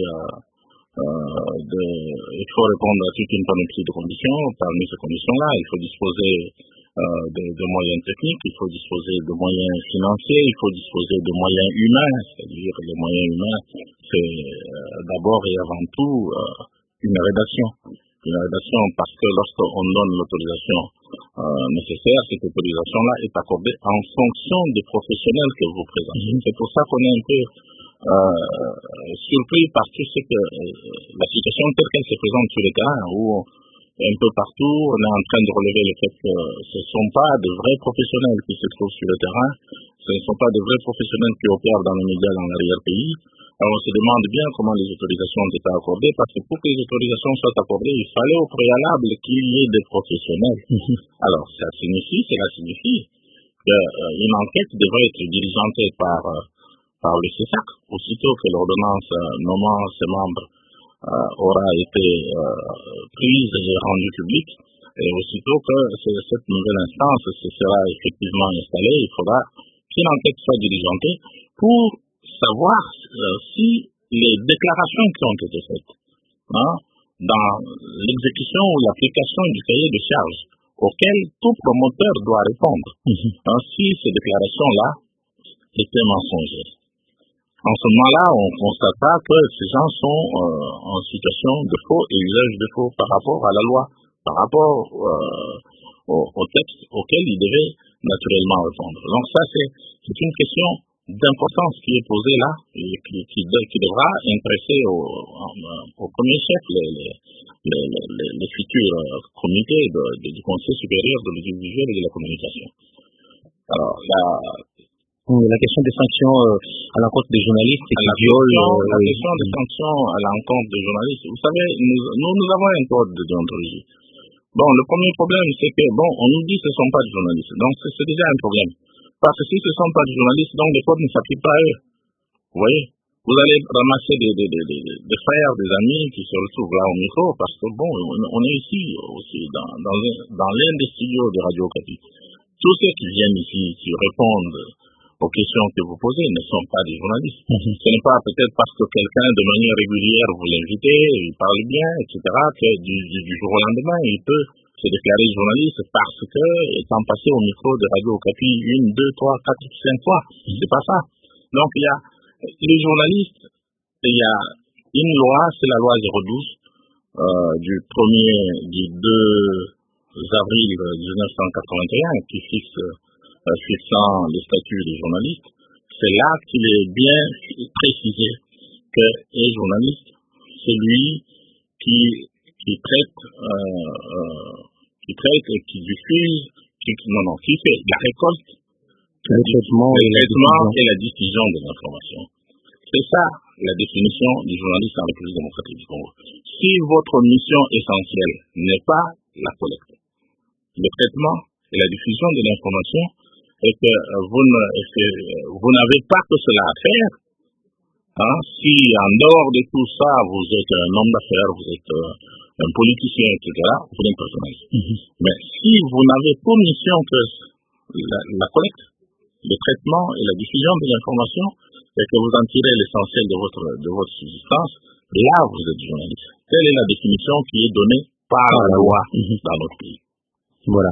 il faut répondre à toute une panoplie de conditions. Parmi ces conditions-là, il faut disposer de moyens techniques, il faut disposer de moyens financiers, il faut disposer de moyens humains. C'est-à-dire que les moyens humains, c'est d'abord et avant tout une rédaction. Une rédaction parce que lorsqu'on donne l'autorisation nécessaire, cette autorisation-là est accordée en fonction des professionnels que vous présentez. C'est pour ça qu'on est un peu surpris par tout ce que la situation telle qu'elle se présente sur le terrain, où un peu partout on est en train de relever le fait que ce ne sont pas de vrais professionnels qui se trouvent sur le terrain, ce ne sont pas de vrais professionnels qui opèrent dans les médias dans l'arrière-pays. Alors on se demande bien comment les autorisations ont été accordées, parce que pour que les autorisations soient accordées, il fallait au préalable qu'il y ait des professionnels. Alors cela signifie qu'une enquête devrait être diligentée par le CESAC, aussitôt que l'ordonnance nommant ses membres aura été prise et rendue publique, et aussitôt que cette nouvelle instance se sera effectivement installée, il faudra qu'une enquête soit diligentée pour savoir si les déclarations qui ont été faites dans l'exécution ou l'application du cahier de charges auquel tout promoteur doit répondre, si ces déclarations-là étaient mensongères. En ce moment-là, on constatera que ces gens sont en situation de faux et usage de faux par rapport à la loi, par rapport au texte auquel ils devaient naturellement répondre. Donc ça, c'est une question d'importance qui est posée là et qui devra intéresser au premier chef les futurs comités du Conseil supérieur de l'audiovisuel et de la communication. Alors, La question des sanctions à l'encontre des journalistes qui violent... La question des sanctions à l'encontre des journalistes. Vous savez, nous avons un code de déontologie. Bon, le premier problème, c'est que, on nous dit que ce ne sont pas des journalistes. Donc, c'est déjà un problème. Parce que si ce ne sont pas des journalistes, donc les codes ne s'appliquent pas à eux. Vous voyez? Vous allez ramasser des frères, des amis qui se retrouvent là au micro, parce que, on est ici aussi, dans l'un des studios de Radio Okapi. Tous ceux qui viennent ici, qui répondent aux questions que vous posez, ne sont pas des journalistes. Ce n'est pas peut-être parce que quelqu'un, de manière régulière, vous l'invite, il parle bien, etc., que du jour au lendemain, il peut se déclarer journaliste parce que, étant passé au micro de Radio Okapi 1, 2, 3, 4, 5 fois. C'est pas ça. Donc, il y a les journalistes, il y a une loi, c'est la loi 012, du 2 avril 1981, qui fixant les statuts des journalistes. C'est là qu'il est bien précisé que les journalistes, c'est lui qui traite et qui diffuse, qui fait la récolte, le traitement et la diffusion de l'information. C'est ça la définition du journaliste en République démocratique du Congo. Si votre mission essentielle n'est pas la collecte, le traitement et la diffusion de l'information, et que vous n'avez pas que cela à faire, si en dehors de tout ça, vous êtes un homme d'affaires, vous êtes un politicien, etc., vous n'êtes pas journaliste. Mais si vous n'avez pour mission que la collecte, le traitement et la diffusion de l'information, et que vous en tirez l'essentiel de votre subsistance, là vous êtes journaliste. Telle est la définition qui est donnée par la loi dans notre pays. Voilà.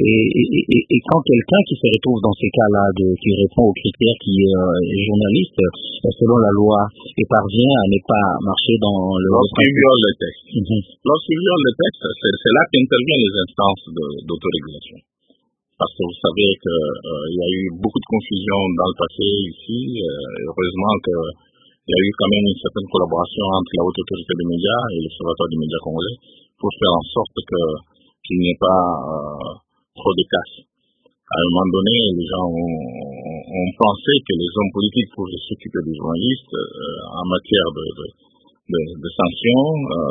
Et quand quelqu'un qui se retrouve dans ces cas-là, qui répond aux critères, qui est journaliste, selon la loi, et parvient à ne pas marcher dans le... Lorsqu'il viole le texte. Lorsqu'il viole le texte, c'est là qu'interviennent les instances d'autorégulation. Parce que vous savez qu'il y a eu beaucoup de confusion dans le passé ici. Heureusement qu'il y a eu quand même une certaine collaboration entre la haute autorité des médias et l'Observatoire des médias congolais pour faire en sorte qu'il n'y ait pas trop de casse. À un moment donné, les gens ont pensé que les hommes politiques pouvaient s'occuper des journalistes en matière de sanctions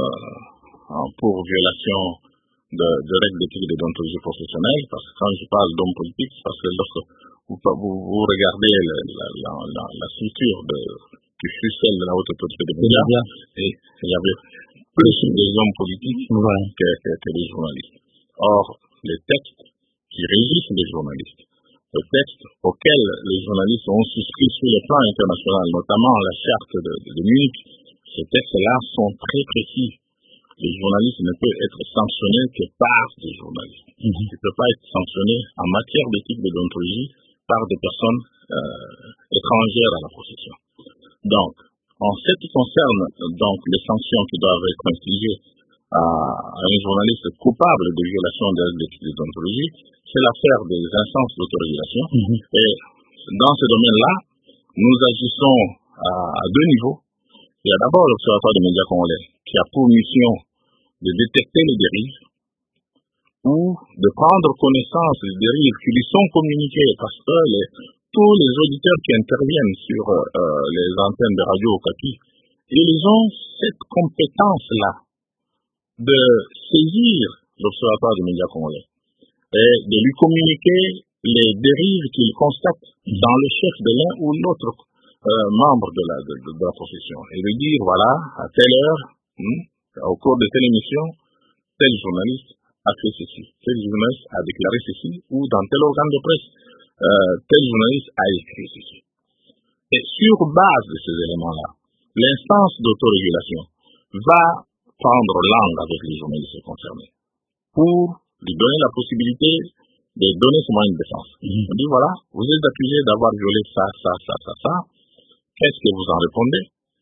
pour violation de règles d'éthique et de déontologie professionnelle, parce que quand je parle d'hommes politiques, c'est parce que lorsque vous regardez la structure qui fut celle de la haute autorité des médias, et il y avait plus des hommes politiques que des journalistes. Or, les textes qui régissent les journalistes, les textes auxquels les journalistes ont souscrit sur le plan international, notamment la charte de Munich, ces textes-là sont très précis. Les journalistes ne peuvent être sanctionnés que par des journalistes. Ils ne peuvent pas être sanctionnés en matière d'éthique de déontologie par des personnes étrangères à la profession. Donc, en ce qui concerne donc les sanctions qui doivent être infligées à un journaliste coupable de violation des règles d'éthique de déontologie, c'est l'affaire des instances d'autorégulation. Et dans ce domaine-là, nous agissons à deux niveaux. Il y a d'abord l'Observatoire des médias congolais qui a pour mission de détecter les dérives ou de prendre connaissance des dérives qui lui sont communiquées, parce que tous les auditeurs qui interviennent sur les antennes de Radio Okapi, ils ont cette compétence-là de saisir l'Observatoire des médias congolais et de lui communiquer les dérives qu'ils constatent dans le chef de l'un ou l'autre membre de la profession, et lui dire, voilà, à telle heure, au cours de telle émission, tel journaliste a fait ceci, tel journaliste a déclaré ceci, ou dans tel organe de presse, tel journaliste a écrit ceci. Et sur base de ces éléments-là, l'instance d'autorégulation va prendre langue avec les journalistes concernés pour lui donner la possibilité de donner son moyen de défense. On dit, voilà, vous êtes accusé d'avoir violé ça. Qu'est-ce que vous en répondez?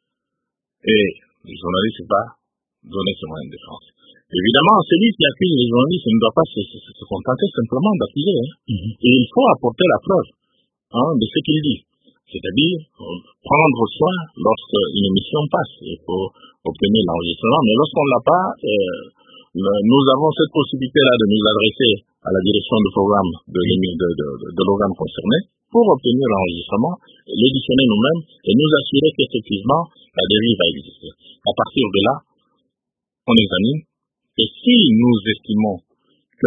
Et le journaliste va donner son moyen de défense. Évidemment, celui qui accuse les journalistes ne doit pas se contenter simplement d'accuser. Et il faut apporter la preuve de ce qu'il dit. C'est-à-dire prendre soin lorsqu'une émission passe. Il faut obtenir l'enregistrement, mais lorsqu'on ne l'a pas, nous avons cette possibilité-là de nous adresser à la direction du programme de l'organe concerné pour obtenir l'enregistrement, l'éditionner nous-mêmes et nous assurer qu'effectivement la dérive a existé. À partir de là, on examine et si nous estimons que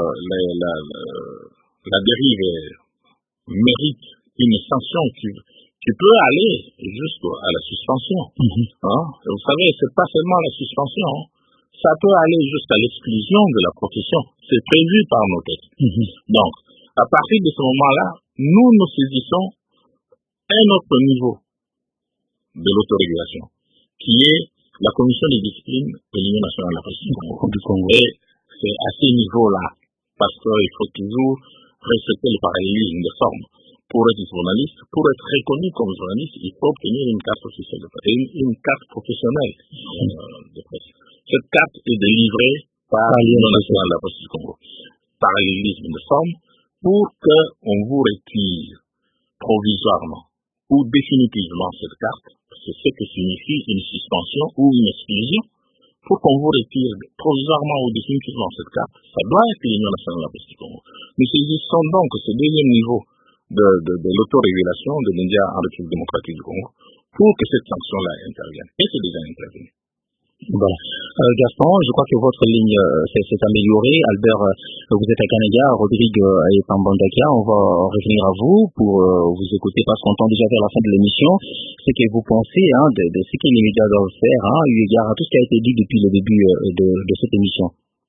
la dérive mérite une sanction qui peut aller jusqu'à la suspension. Vous savez, c'est pas seulement la suspension, ça peut aller jusqu'à l'exclusion de la profession. C'est prévu par nos textes. Donc, à partir de ce moment-là, nous saisissons un autre niveau de l'autorégulation, qui est la commission de discipline de l'Union nationale de la presse du Congo. Et c'est à ce niveau-là, parce qu'il faut toujours respecter le parallélisme des formes. Pour être journaliste, pour être reconnu comme journaliste, il faut obtenir une carte officielle de presse, une carte professionnelle de presse. Cette carte est délivrée par l'Union nationale de la presse du Congo. Parallélisme de forme, pour qu'on vous retire provisoirement ou définitivement cette carte, c'est ce que signifie une suspension ou une exclusion, pour qu'on vous retire provisoirement ou définitivement cette carte, ça doit être l'Union nationale de la presse du Congo. Nous saisissons donc ce deuxième niveau de l'autorégulation de l'India en République démocratique du Congo pour que cette sanction-là intervienne. Et c'est déjà intervenu. Voilà. Gaston, je crois que votre ligne s'est améliorée. Albert, vous êtes à Kananga, Rodrigue est en Bandakia. On va revenir à vous pour vous écouter parce qu'on tend déjà vers la fin de l'émission. Ce que vous pensez de ce que les médias doivent faire, eu égard à tout ce qui a été dit depuis le début de cette émission.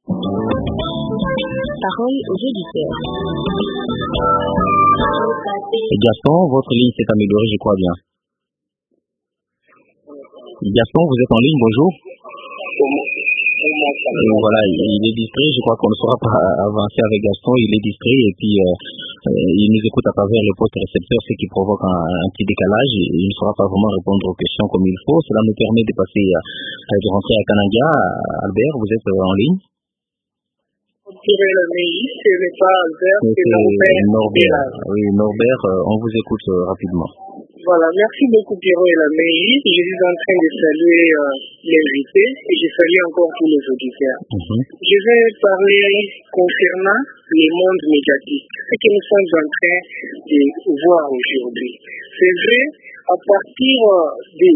Parole aux auditeurs. Gaston, votre ligne s'est améliorée, je crois bien. Gaston, vous êtes en ligne, bonjour. Voilà, il est distrait, je crois qu'on ne saura pas avancer avec Gaston, il est distrait et puis il nous écoute à travers le poste récepteur, ce qui provoque un petit décalage et il ne saura pas vraiment répondre aux questions comme il faut. Cela nous permet de passer, de rentrer à Kananga. Albert, vous êtes en ligne? Norbert. Oui, Norbert, on vous écoute rapidement. Voilà, merci beaucoup Pierrot et la mairie. Je suis en train de saluer l'invité et je salue encore tous les auditeurs. Je vais parler concernant les mondes médiatiques, ce que nous sommes en train de voir aujourd'hui. C'est vrai, à partir des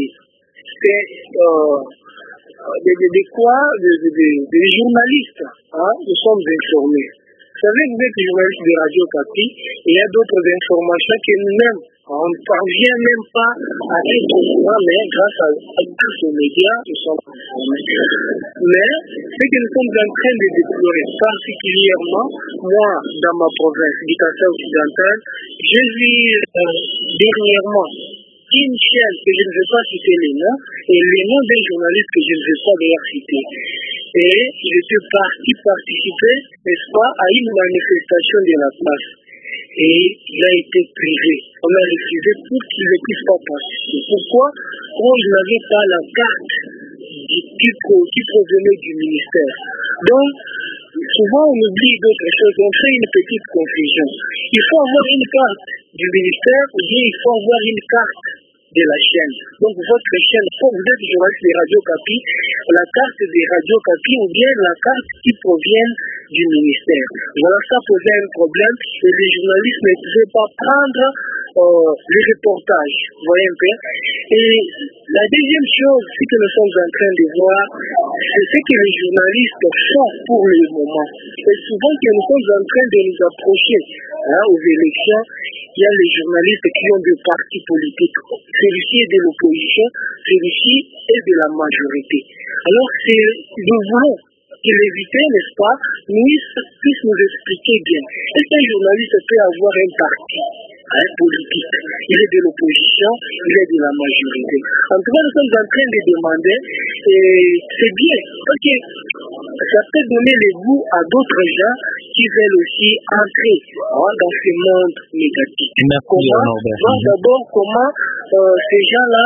journalistes, nous sommes informés. Vous savez, vous êtes journaliste de Radio Kapi, et il y a d'autres informations que nous-mêmes, on ne parvient même pas à être au courant, mais grâce à tous ces médias, nous sommes informés. Mais ce que nous sommes en train de déplorer, particulièrement, moi, dans ma province du Kassai occidental, j'ai vu dernièrement une chaîne que je ne veux pas citer les noms, et les noms des journalistes que je ne veux pas d'ailleurs citer. Et je suis parti participer, n'est-ce pas, à une manifestation de la place. Et il a été privé. On a refusé pour qu'il ne puisse pas participer. Pourquoi? On n'avait pas la carte qui provenait du ministère. Donc, souvent on oublie d'autres choses, on fait une petite confusion. Il faut avoir une carte du ministère ou bien il faut avoir une carte de la chaîne. Donc votre chaîne, vous êtes journaliste de Radio Kapi, la carte de Radio Kapi ou bien la carte qui provient du ministère. Voilà, ça posait un problème et les journalistes ne pouvaient pas prendre les reportages. Vous voyez un peu. Et la deuxième chose, c'est que nous sommes en train de voir, c'est ce que les journalistes font pour le moment. Et souvent que nous sommes en train de nous approcher aux élections, il y a les journalistes qui ont des partis politiques. Celui-ci est de l'opposition, celui-ci est de la majorité. Alors, nous voulons l'éviter, n'est-ce pas, puisse nous expliquer bien. Est-ce qu'un journaliste peut avoir un parti politique? Il est de l'opposition, il est de la majorité. En tout cas, nous sommes en train de demander, et c'est bien, parce que ça peut donner le goût à d'autres gens qui veulent aussi entrer dans ce monde négatif. D'abord, comment ces gens-là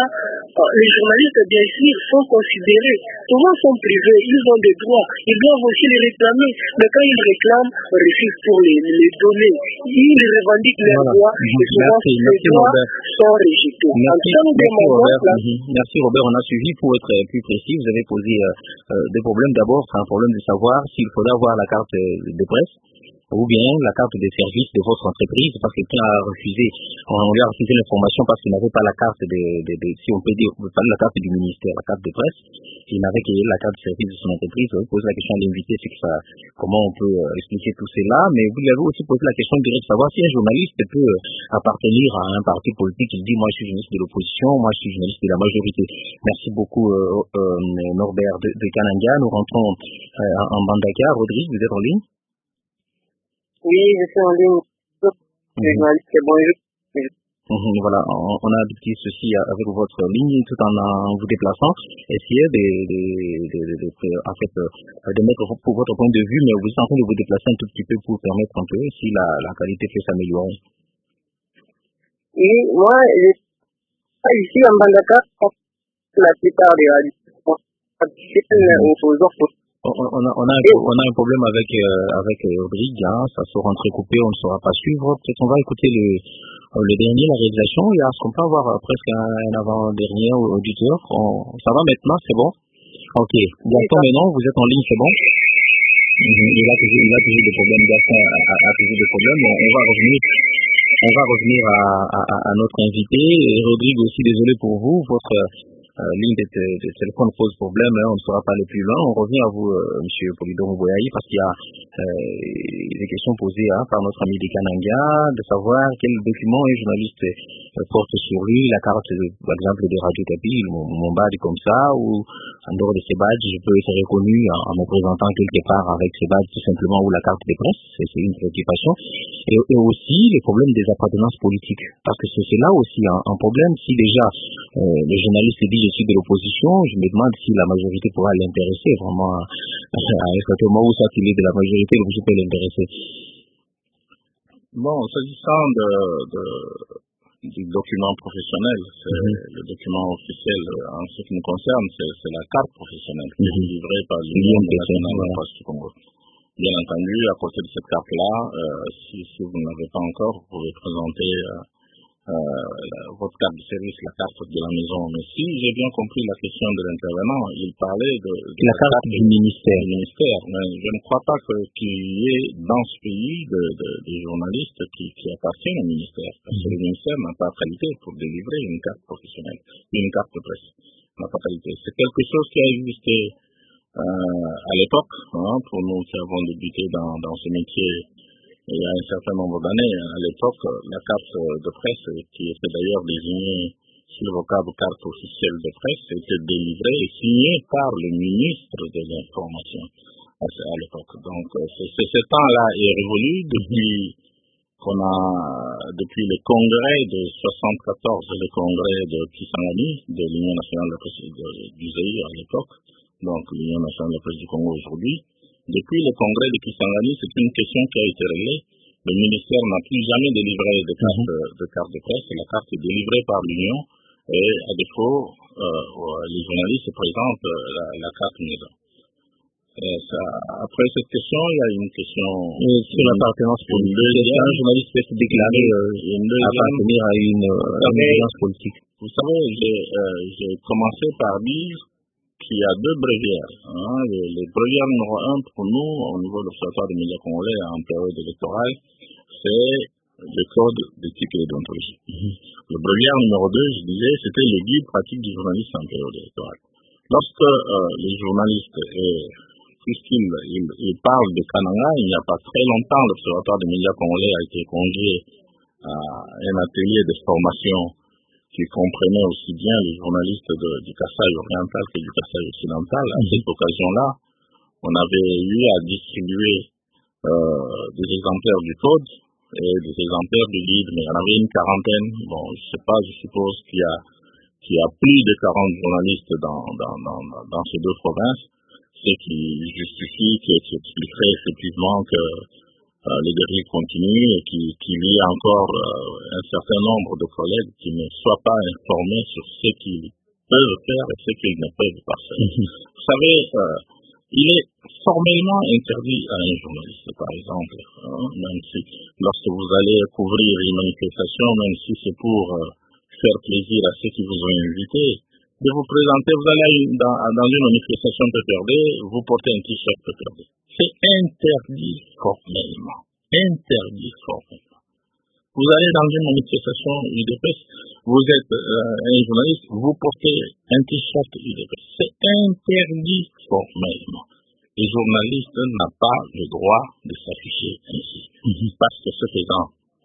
Les journalistes, bien sûr, sont considérés, souvent sont privés, ils ont des droits, ils doivent aussi les réclamer, mais quand ils réclament, on refuse pour les donner. Ils revendiquent leurs droits et souvent ces droits sont rejetés. Merci Robert, on a suivi. Pour être plus précis, vous avez posé des problèmes. D'abord, c'est un problème de savoir s'il faudra avoir la carte de presse ou bien la carte de service de votre entreprise, parce que quelqu'un a refusé, on lui a refusé l'information parce qu'il n'avait pas la carte si on peut dire, pas la carte du ministère, la carte de presse, il n'avait que la carte de service de son entreprise. On pose la question à l'invité, c'est que ça, comment on peut expliquer tout cela, mais vous avez aussi posé la question de savoir si un journaliste peut appartenir à un parti politique. Il dit, moi je suis journaliste de l'opposition, moi je suis journaliste de la majorité. Merci beaucoup Norbert de Kananga. Nous rentrons en Bandaka. Rodrigue, vous êtes en ligne? Oui, je suis en ligne. Bonjour. Voilà, on a des petits soucis avec votre ligne tout en vous déplaçant. Essayez de mettre pour votre point de vue, mais vous êtes en train de vous déplacer un tout petit peu pour permettre un peu si la qualité peut s'améliorer. Oui, moi, ici en Bandaka, la plupart des radios on a un problème avec Rodrigue, hein, ça sera entrecoupé, on ne saura pas suivre. Peut-être on va écouter le dernier, la réalisation. Est-ce qu'on peut avoir presque un avant-dernier auditeur? Ça va maintenant, c'est bon? Ok. Gaston, maintenant, vous êtes en ligne, c'est bon? Il a toujours des problèmes. Gaston a toujours des problèmes. On va revenir à notre invité. Et Rodrigue aussi, désolé pour vous, votre ligne de téléphone pose problème, hein, on ne sera pas aller plus loin. On revient à vous, monsieur Polydore Mboyayi, parce qu'il y a des questions posées par notre ami de Kananga, de savoir quel document un journaliste porte sur lui, la carte, par exemple, de Radio Kapi, mon badge comme ça, ou en dehors de ces badges, je peux être reconnu en me présentant quelque part avec ces badges, tout simplement, ou la carte de presse, c'est une préoccupation. Et aussi, les problèmes des appartenances politiques, parce que c'est là aussi un problème. Si déjà le journaliste dit je suis de l'opposition, je me demande si la majorité pourra l'intéresser vraiment à un certain moment où ça qu'il est de la majorité, l'opposition peut l'intéresser. Bon, s'agissant du document professionnel, le document officiel en ce qui nous concerne, c'est la carte professionnelle qui est livrée par l'Union nationale de la presse du Congo. Bien entendu, à côté de cette carte-là, si vous ne l'avez pas encore, vous pouvez présenter votre carte de service, la carte de la maison. Mais si j'ai bien compris la question de l'intervenant, il parlait de la carte du ministère. Mais je ne crois pas qu'il y ait dans ce pays des journalistes qui appartiennent au ministère. Parce que le ministère n'a pas qualité pour délivrer une carte professionnelle, une carte de presse. N'a pas qualité. C'est quelque chose qui a existé à l'époque, pour nous qui avons débuté dans ce métier il y a un certain nombre d'années. À l'époque, la carte de presse, qui était d'ailleurs désignée sur le vocable carte officielle de presse, était délivrée et signée par le ministre de l'Information à l'époque. Donc, ce temps-là est révolu depuis le congrès de 74, le congrès de Kisangani, de l'Union nationale de la presse du Zaïre à l'époque, donc l'Union nationale de la presse du Congo aujourd'hui. Depuis le congrès de Kisangani, c'est une question qui a été réglée. Le ministère n'a plus jamais délivré de carte de presse. La carte est délivrée par l'Union et à défaut, les journalistes présentent la carte maison. Après cette question, il y a une question sur l'appartenance politique. Un journaliste peut se déclarer appartenir à une alliance politique. Vous savez, j'ai commencé par dire qu'il y a deux bréviaires. Le bréviaire numéro 1 pour nous, au niveau de l'Observatoire des médias congolais en période électorale, c'est le code d'éthique et d'ontologie. Le bréviaire numéro 2, je disais, c'était le guide pratique du journaliste en période électorale. Lorsque les journalistes, puisqu'ils parlent de Kananga, il n'y a pas très longtemps, l'Observatoire des médias congolais a été convié à un atelier de formation qui comprenait aussi bien les journalistes du Kasaï oriental que du Kasaï occidental. À cette occasion-là, on avait eu à distribuer des exemplaires du code et des exemplaires du guide, mais il y en avait une quarantaine. Bon, je sais pas, je suppose qu'il y a plus de 40 journalistes dans ces deux provinces, ce qui justifie, qui expliquerait effectivement que les dérives continuent et qu'il y a encore un certain nombre de collègues qui ne soient pas informés sur ce qui peuvent faire et ce qu'ils ne peuvent pas faire. Vous savez, il est formellement interdit à un journaliste, par exemple, même si lorsque vous allez couvrir une manifestation, même si c'est pour faire plaisir à ceux qui vous ont invité, de vous présenter, vous allez dans une manifestation PPRD, vous portez un t-shirt PPRD. C'est interdit formellement. Interdit formellement. Vous allez dans une manifestation UDPS, vous êtes un journaliste, vous portez un t-shirt UDPS. C'est interdit formellement. Les journalistes n'ont pas le droit de s'afficher ainsi. Parce que ce faisant,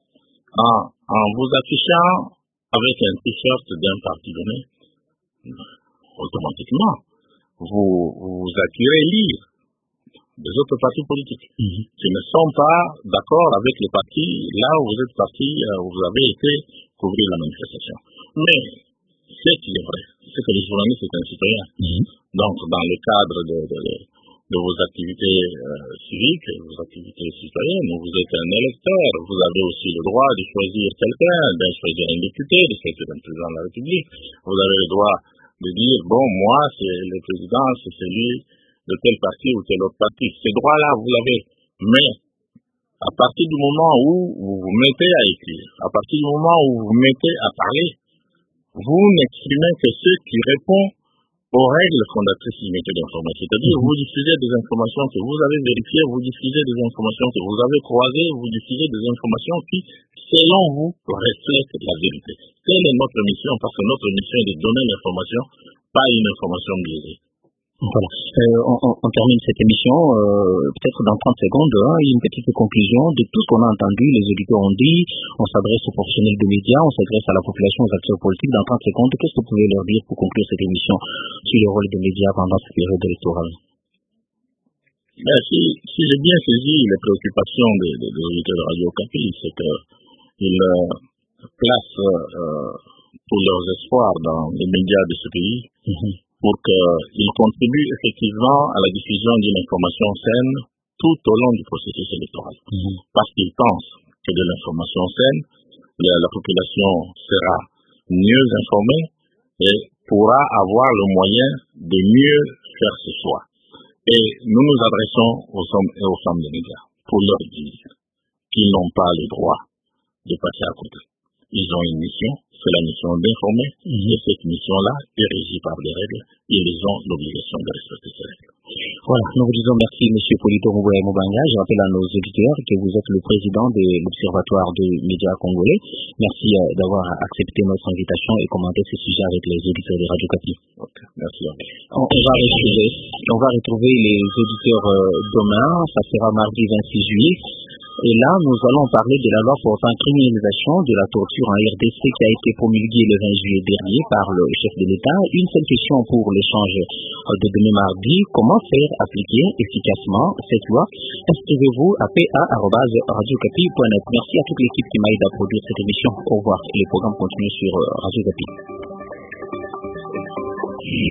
en vous affichant avec un t-shirt d'un parti donné, automatiquement, vous attirez l'ire des autres partis politiques qui ne sont pas d'accord avec les partis là où vous êtes parti, où vous avez été couvrir la manifestation. Mais ce qui est vrai, c'est que le journaliste est un citoyen. Donc, dans le cadre de vos activités civiques, vos activités citoyennes, vous êtes un électeur, vous avez aussi le droit de choisir quelqu'un, de choisir un député, de choisir un président de la République. Vous avez le droit de dire, bon, moi, c'est le président, c'est celui de tel parti ou tel autre parti. Ces droits-là, vous l'avez. Mais, à partir du moment où vous vous mettez à écrire, à partir du moment où vous vous mettez à parler, vous n'exprimez que ce qui répond aux règles fondatrices du métier d'information. C'est-à-dire, vous diffusez des informations que vous avez vérifiées, vous diffusez des informations que vous avez croisées, vous diffusez des informations qui, selon vous, reflètent la vérité. Quelle est notre mission? Parce que notre mission est de donner l'information, pas une information biaisée. Voilà. On termine cette émission, peut-être dans 30 secondes, une petite conclusion de tout ce qu'on a entendu. Les auditeurs ont dit, on s'adresse aux professionnels des médias, on s'adresse à la population, aux acteurs politiques. Dans 30 secondes, qu'est-ce que vous pouvez leur dire pour conclure cette émission sur le rôle des médias pendant cette période électorale? Si j'ai bien saisi les préoccupations des auditeurs de Radio Okapi, c'est qu'ils placent tous leurs espoirs dans les médias de ce pays. Pour qu'ils contribuent effectivement à la diffusion d'une information saine tout au long du processus électoral. Parce qu'ils pensent que de l'information saine, la population sera mieux informée et pourra avoir le moyen de mieux faire ses choix. Et nous nous adressons aux hommes et aux femmes des médias pour leur dire qu'ils n'ont pas le droit de passer à côté. Ils ont une mission, c'est la mission d'informer, et cette mission-là est régie par des règles, et ils ont l'obligation de respecter ces règles. Voilà, nous vous disons merci M. Polito Mubanga. Je rappelle à nos auditeurs que vous êtes le président de l'Observatoire des médias congolais. Merci d'avoir accepté notre invitation et commenté ce sujet avec les auditeurs de Radio Okapi. Okay, merci. On va retrouver les auditeurs demain, ça sera mardi 26 juillet. Et là, nous allons parler de la loi portant criminalisation de la torture en RDC qui a été promulguée le 20 juillet dernier par le chef de l'État. Une seule question pour l'échange de demain mardi. Comment faire appliquer efficacement cette loi? Inscrivez-vous à pa@radiocapi.net. Merci à toute l'équipe qui m'a aidé à produire cette émission. Au revoir. Et le programme continue sur Radio Capi.